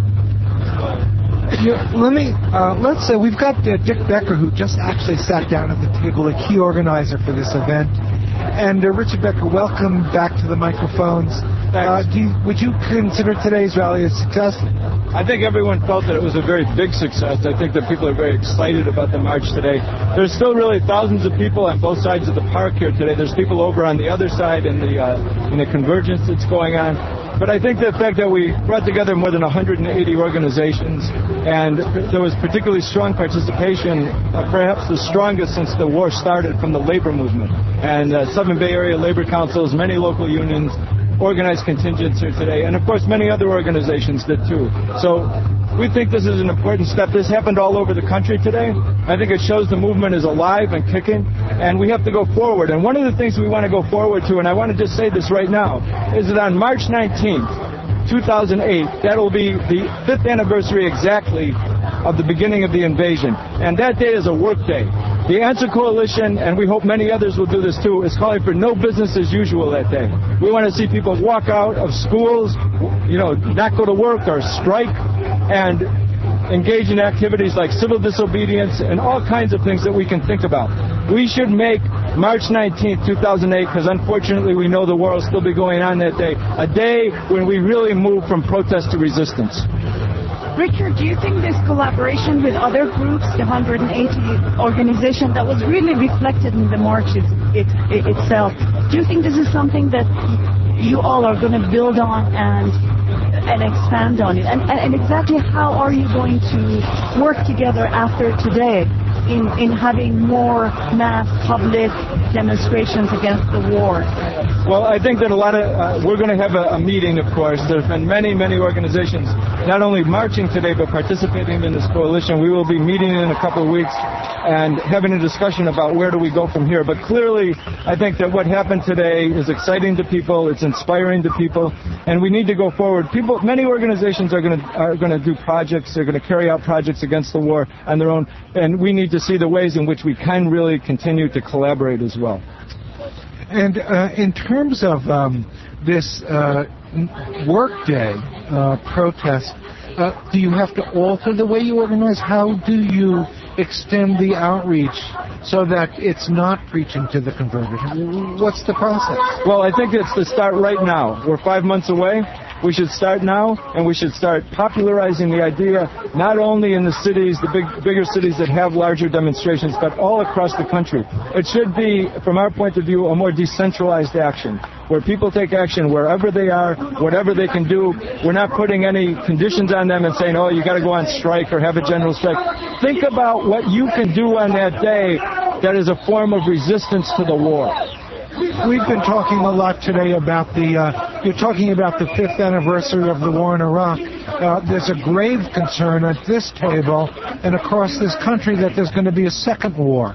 Let's say we've got Dick Becker, who just actually sat down at the table, a key organizer for this event. And Richard Becker, welcome back to the microphones. Would you consider today's rally a success? I think everyone felt that it was a very big success. I think that people are very excited about the march today. There's still really thousands of people on both sides of the park here today. There's people over on the other side in the convergence that's going on. But I think the fact that we brought together more than 180 organizations, and there was particularly strong participation, perhaps the strongest since the war started, from the labor movement. And Southern Bay Area Labor Councils, many local unions, organized contingents here today, and of course many other organizations did too. So we think this is an important step. This happened all over the country today. I think it shows the movement is alive and kicking, and we have to go forward. And one of the things we want to go forward to, and I want to just say this right now, is that on March 19th, 2008, that will be the 5th anniversary exactly of the beginning of the invasion. And that day is a work day. The Answer Coalition, and we hope many others will do this too, is calling for no business as usual that day. We want to see people walk out of schools, not go to work or strike, and engage in activities like civil disobedience and all kinds of things that we can think about. We should make March 19th, 2008, because unfortunately we know the war will still be going on that day, a day when we really move from protest to resistance. Richard, do you think this collaboration with other groups, the 180 organizations, that was really reflected in the march itself, do you think this is something that you all are going to build on and expand on it? And exactly how are you going to work together after today in having more mass public demonstrations against the war? Well, I think that we're going to have a meeting, of course. There's been many, many organizations not only marching today, but participating in this coalition. We will be meeting in a couple of weeks and having a discussion about where do we go from here. But clearly, I think that what happened today is exciting to people, it's inspiring to people, and we need to go forward. Many organizations are going to do projects, they're going to carry out projects against the war on their own, and we need to see the ways in which we can really continue to collaborate as well. And in terms of this workday protest, do you have to alter the way you organize? How do you extend the outreach so that it's not preaching to the converted? What's the process? Well, I think it's to start right now. We're 5 months away. We should start now, and we should start popularizing the idea not only in the cities, the bigger cities that have larger demonstrations, but all across the country. It should be, from our point of view, a more decentralized action, where people take action wherever they are, whatever they can do. We're not putting any conditions on them and saying, oh, you got to go on strike or have a general strike. Think about what you can do on that day that is a form of resistance to the war. We've been talking a lot today about you're talking about the 5th anniversary of the war in Iraq. There's a grave concern at this table and across this country that there's going to be a second war.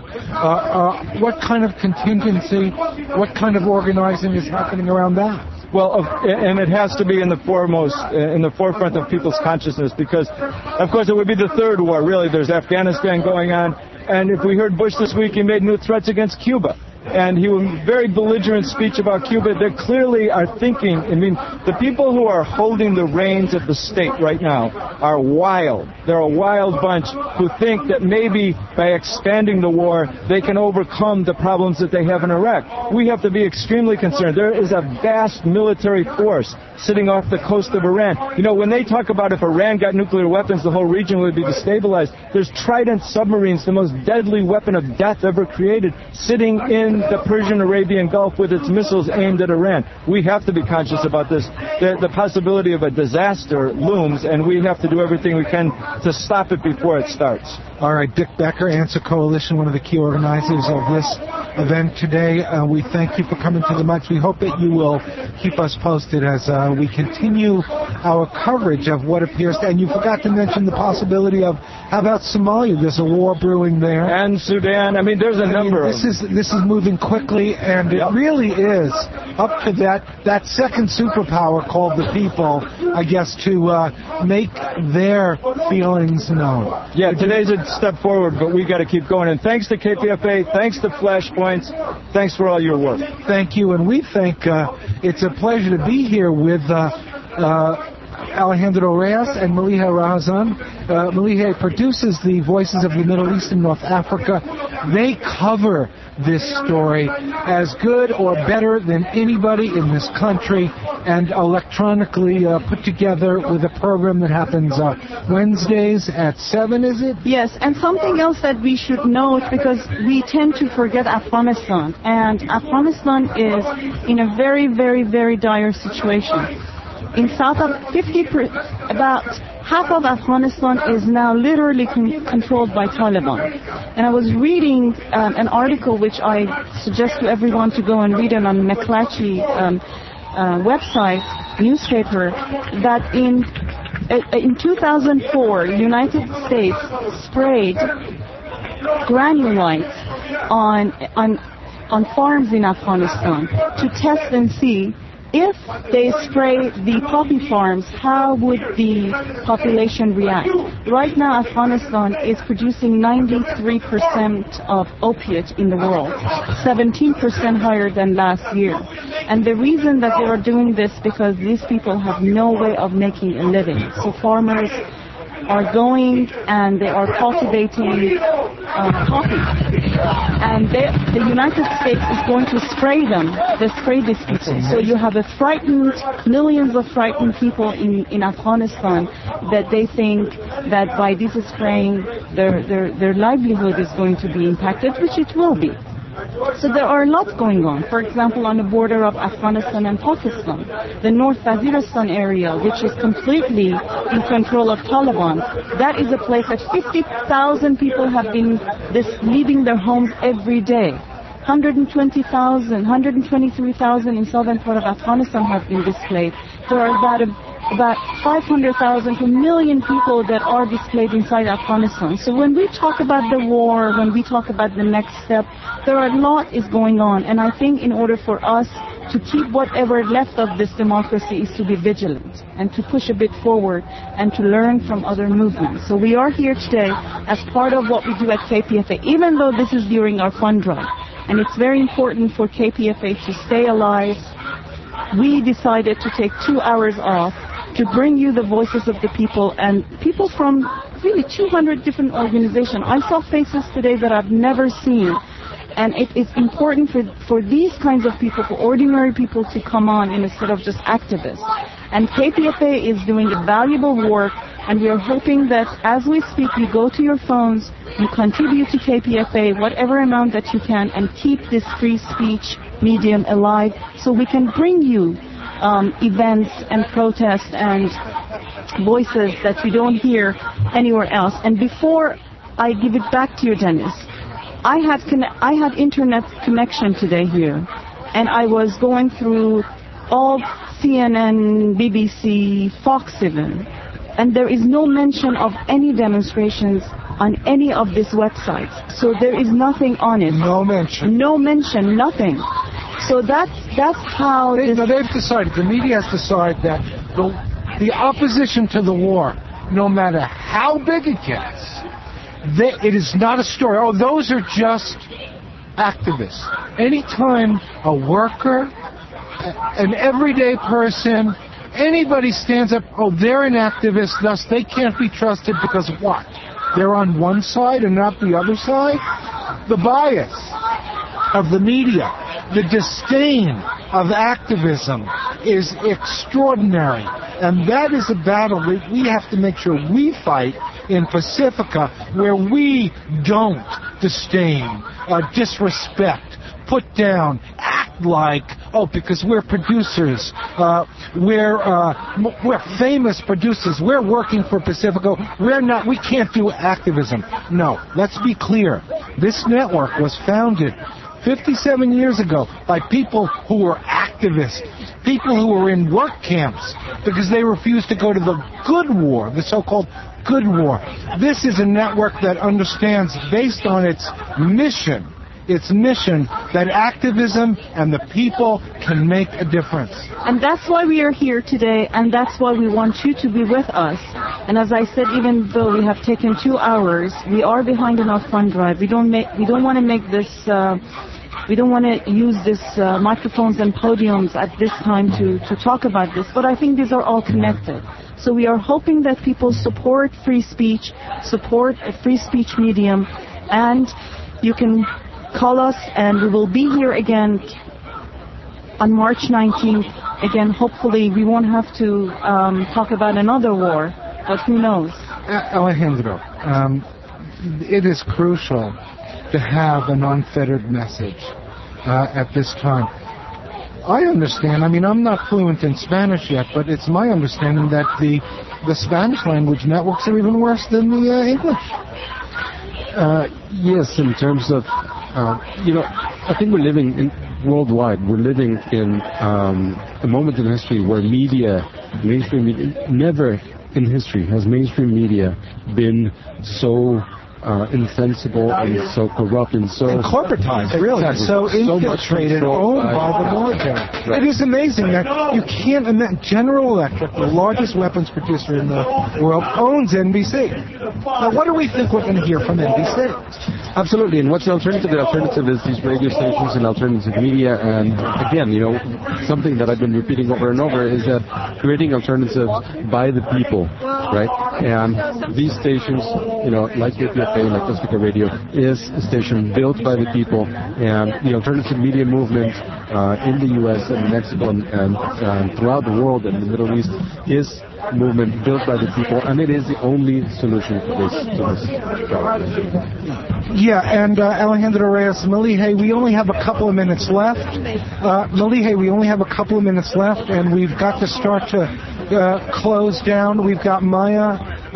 What kind of contingency, what kind of organizing is happening around that? Well, and it has to be in the forefront of people's consciousness, because, of course, it would be the third war, really. There's Afghanistan going on, and if we heard Bush this week, he made new threats against Cuba. And he was a very belligerent speech about Cuba. They clearly are thinking, the people who are holding the reins of the state right now are wild. They're a wild bunch who think that maybe by expanding the war, they can overcome the problems that they have in Iraq. We have to be extremely concerned. There is a vast military force sitting off the coast of Iran. When they talk about if Iran got nuclear weapons, the whole region would be destabilized. There's Trident submarines, the most deadly weapon of death ever created, sitting in the Persian Arabian Gulf with its missiles aimed at Iran. We have to be conscious about this. The possibility of a disaster looms, and we have to do everything we can to stop it before it starts. All right, Dick Becker, Answer Coalition, one of the key organizers of this event today. We thank you for coming to the march. We hope that you will keep us posted as we continue our coverage of what appears to, and you forgot to mention the possibility of, how about Somalia? There's a war brewing there. And Sudan. There's a number of... This is moving quickly, and it really is up to that second superpower called the people, I guess, to make their feelings known. Yeah, today's a step forward, but we got to keep going. And thanks to KPFA, thanks to Flashpoints, thanks for all your work. Thank you, and we think it's a pleasure to be here with Alejandro Reyes and Maliha Razan. Maliha produces the Voices of the Middle East and North Africa. They cover this story as good or better than anybody in this country, and electronically put together with a program that happens Wednesdays at 7, is it? Yes, and something else that we should note, because we tend to forget Afghanistan, and Afghanistan is in a very, very, very dire situation. In about half of Afghanistan is now literally controlled by Taliban. And I was reading an article which I suggest to everyone to go and read it on McClatchy website, newspaper, that in 2004, United States sprayed granulites on farms in Afghanistan to test and see if they spray the poppy farms, how would the population react? Right now, Afghanistan is producing 93% of opiate in the world, 17% higher than last year. And the reason that they are doing this because these people have no way of making a living. So farmers are going and they are cultivating poppy. And the United States is going to spray them. They spray these people. So you have millions of frightened people in Afghanistan that they think that by this spraying, their livelihood is going to be impacted, which it will be. So there are lots going on. For example, on the border of Afghanistan and Pakistan, the North Waziristan area, which is completely in control of Taliban, that is a place that 50,000 people have been leaving their homes every day. 123,000 in southern part of Afghanistan have been displaced. There are about 500,000 to 1 million people that are displaced inside Afghanistan. So when we talk about the war, when we talk about the next step, there are a lot is going on. And I think in order for us to keep whatever left of this democracy is to be vigilant and to push a bit forward and to learn from other movements. So we are here today as part of what we do at KPFA, even though this is during our fund drive. And it's very important for KPFA to stay alive. We decided to take 2 hours off to bring you the voices of the people and people from really 200 different organizations. I saw faces today that I've never seen. And it is important for these kinds of people, for ordinary people to come on instead of just activists. And KPFA is doing a valuable work, and we are hoping that as we speak, you go to your phones, you contribute to KPFA, whatever amount that you can, and keep this free speech medium alive so we can bring you events and protests and voices that you don't hear anywhere else. And before I give it back to you, Dennis, I had internet connection today here, and I was going through all CNN, BBC, Fox even, and there is no mention of any demonstrations on any of these websites. So there is nothing on it. No mention. No mention, nothing. So that's how they've decided, the media has decided that the opposition to the war, no matter how big it gets, it is not a story. Oh, those are just activists. Anytime a worker, an everyday person, anybody stands up, oh, they're an activist, thus they can't be trusted because of what? They're on one side and not the other side? The bias of the media, the disdain of activism is extraordinary. And that is a battle that we have to make sure we fight in Pacifica, where we don't disdain, disrespect, put down, act like, oh, because we're producers, we're famous producers, we're working for Pacifica, we can't do activism. No, let's be clear. This network was founded 57 years ago by people who were activists, people who were in work camps because they refused to go to the good war, the so-called good war. This is a network that understands, based on its mission, that activism and the people can make a difference. And that's why we are here today, and that's why we want you to be with us. And as I said, even though we have taken 2 hours, we are behind in our fund drive. We don't want to make this. We don't want to use this microphones and podiums at this time to talk about this. But I think these are all connected. So we are hoping that people support free speech, support a free speech medium, and you can call us, and we will be here again on March 19th. Again, hopefully we won't have to talk about another war, but who knows? Alejandro, it is crucial to have an unfettered message at this time. I understand, I'm not fluent in Spanish yet, but it's my understanding that the Spanish language networks are even worse than the English. Yes, in terms of, I think we're living worldwide, we're living in a moment in history where mainstream media, never in history has mainstream media been so insensible and so corrupt and so... And corporatized, really. Exactly. So infiltrated, owned by the military. Right. It is amazing that you can't imagine. General Electric, the largest weapons producer in the world, owns NBC. Now, what do we think we're going to hear from NBC? Absolutely. And what's the alternative? The alternative is these radio stations and alternative media. And again, something that I've been repeating over and over is that creating alternatives by the people, right? And these stations, like KPFA, like Pacifica Radio, is a station built by the people. And the alternative media movement in the U.S. and Mexico and throughout the world and the Middle East is a movement built by the people, and it is the only solution to this problem. Yeah, and Alejandro Reyes, Malihe, we only have a couple of minutes left. Malihe, we only have a couple of minutes left, and we've got to start to close down. We've got Maya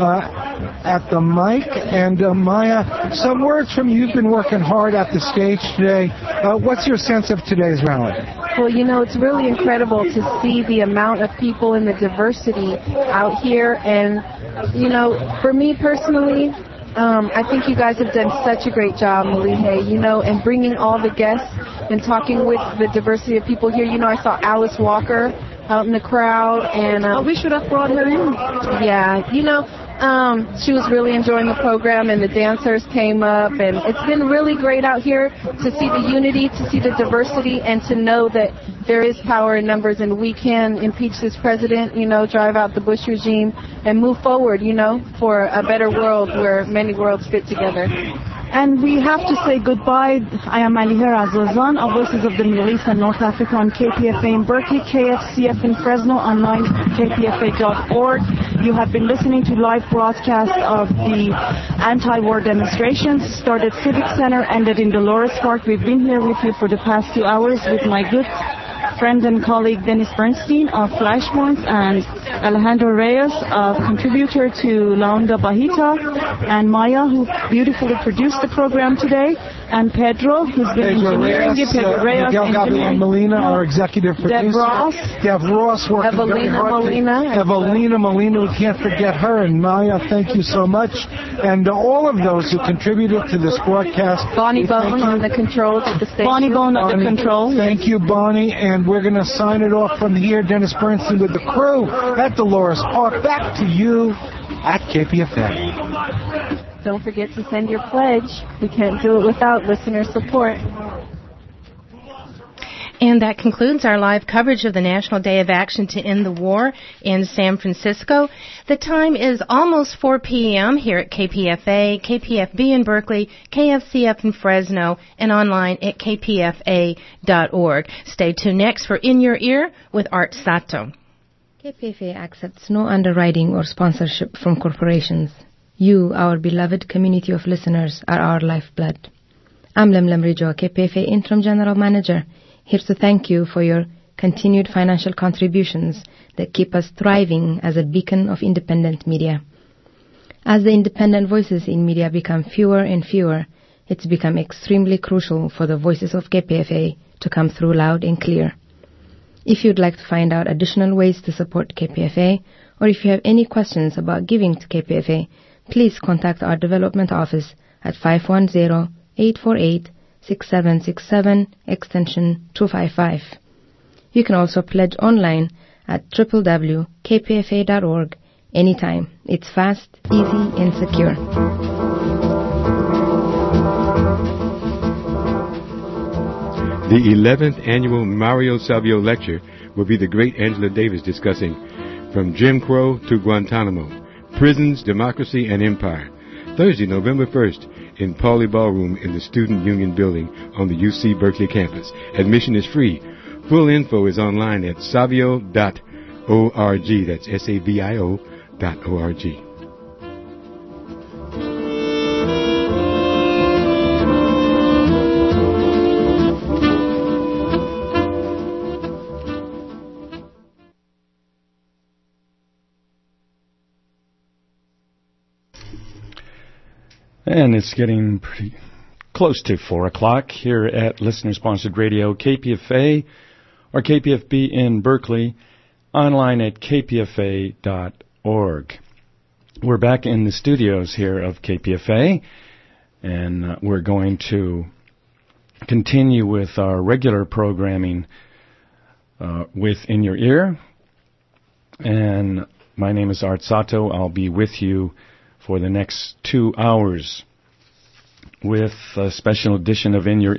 at the mic, and Maya, some words from you. You've been working hard at the stage today. What's your sense of today's rally? Well, it's really incredible to see the amount of people and the diversity out here. And, for me personally, I think you guys have done such a great job, Malihe, and bringing all the guests and talking with the diversity of people here. I saw Alice Walker out in the crowd, and we should have brought her in. Yeah, she was really enjoying the program, and the dancers came up, and it's been really great out here to see the unity, to see the diversity, and to know that there is power in numbers, and we can impeach this president, drive out the Bush regime, and move forward, for a better world where many worlds fit together. And we have to say goodbye. I am Aliher Azazan of Voices of the Middle East and North Africa on KPFA in Berkeley, KFCF in Fresno, online kpfa.org. You have been listening to live broadcast of the anti-war demonstrations. Started Civic Center, ended in Dolores Park. We've been here with you for the past 2 hours with my good friend and colleague Dennis Bernstein of Flashpoints, and Alejandro Reyes, a contributor to La Onda Bajita, and Maya, who beautifully produced the program today, and Pedro, who's been engineering it, Pedro Reyes, Gabriel Molina, our executive producer. Dev Ross working very hard. Evelina Molina, we can't forget her, and Maya, thank you so much. And all of those who contributed to this broadcast. Bonnie Bone on the controls at the station. Bonnie Bone at the controls. Thank you, Bonnie. And we're going to sign it off from here. Dennis Bernstein with the crew at Dolores Park. Back to you at KPFA. Don't forget to send your pledge. We can't do it without listener support. And that concludes our live coverage of the National Day of Action to End the War in San Francisco. The time is almost 4 p.m. here at KPFA, KPFB in Berkeley, KFCF in Fresno, and online at kpfa.org. Stay tuned next for In Your Ear with Art Sato. KPFA accepts no underwriting or sponsorship from corporations. You, our beloved community of listeners, are our lifeblood. I'm Lemlem Rijo, KPFA Interim General Manager, here to thank you for your continued financial contributions that keep us thriving as a beacon of independent media. As the independent voices in media become fewer and fewer, it's become extremely crucial for the voices of KPFA to come through loud and clear. If you'd like to find out additional ways to support KPFA, or if you have any questions about giving to KPFA, please contact our development office at 510-848-6767, extension 255. You can also pledge online at www.kpfa.org anytime. It's fast, easy, and secure. The 11th annual Mario Savio Lecture will be the great Angela Davis discussing From Jim Crow to Guantanamo, Prisons, Democracy, and Empire. Thursday, November 1st, in Pauley Ballroom in the Student Union Building on the UC Berkeley campus. Admission is free. Full info is online at savio.org. That's SAVIO.org. And it's getting pretty close to 4 o'clock here at listener-sponsored radio, KPFA, or KPFB in Berkeley, online at kpfa.org. We're back in the studios here of KPFA, And we're going to continue with our regular programming with In Your Ear. And my name is Art Sato. I'll be with you for the next 2 hours with a special edition of In Your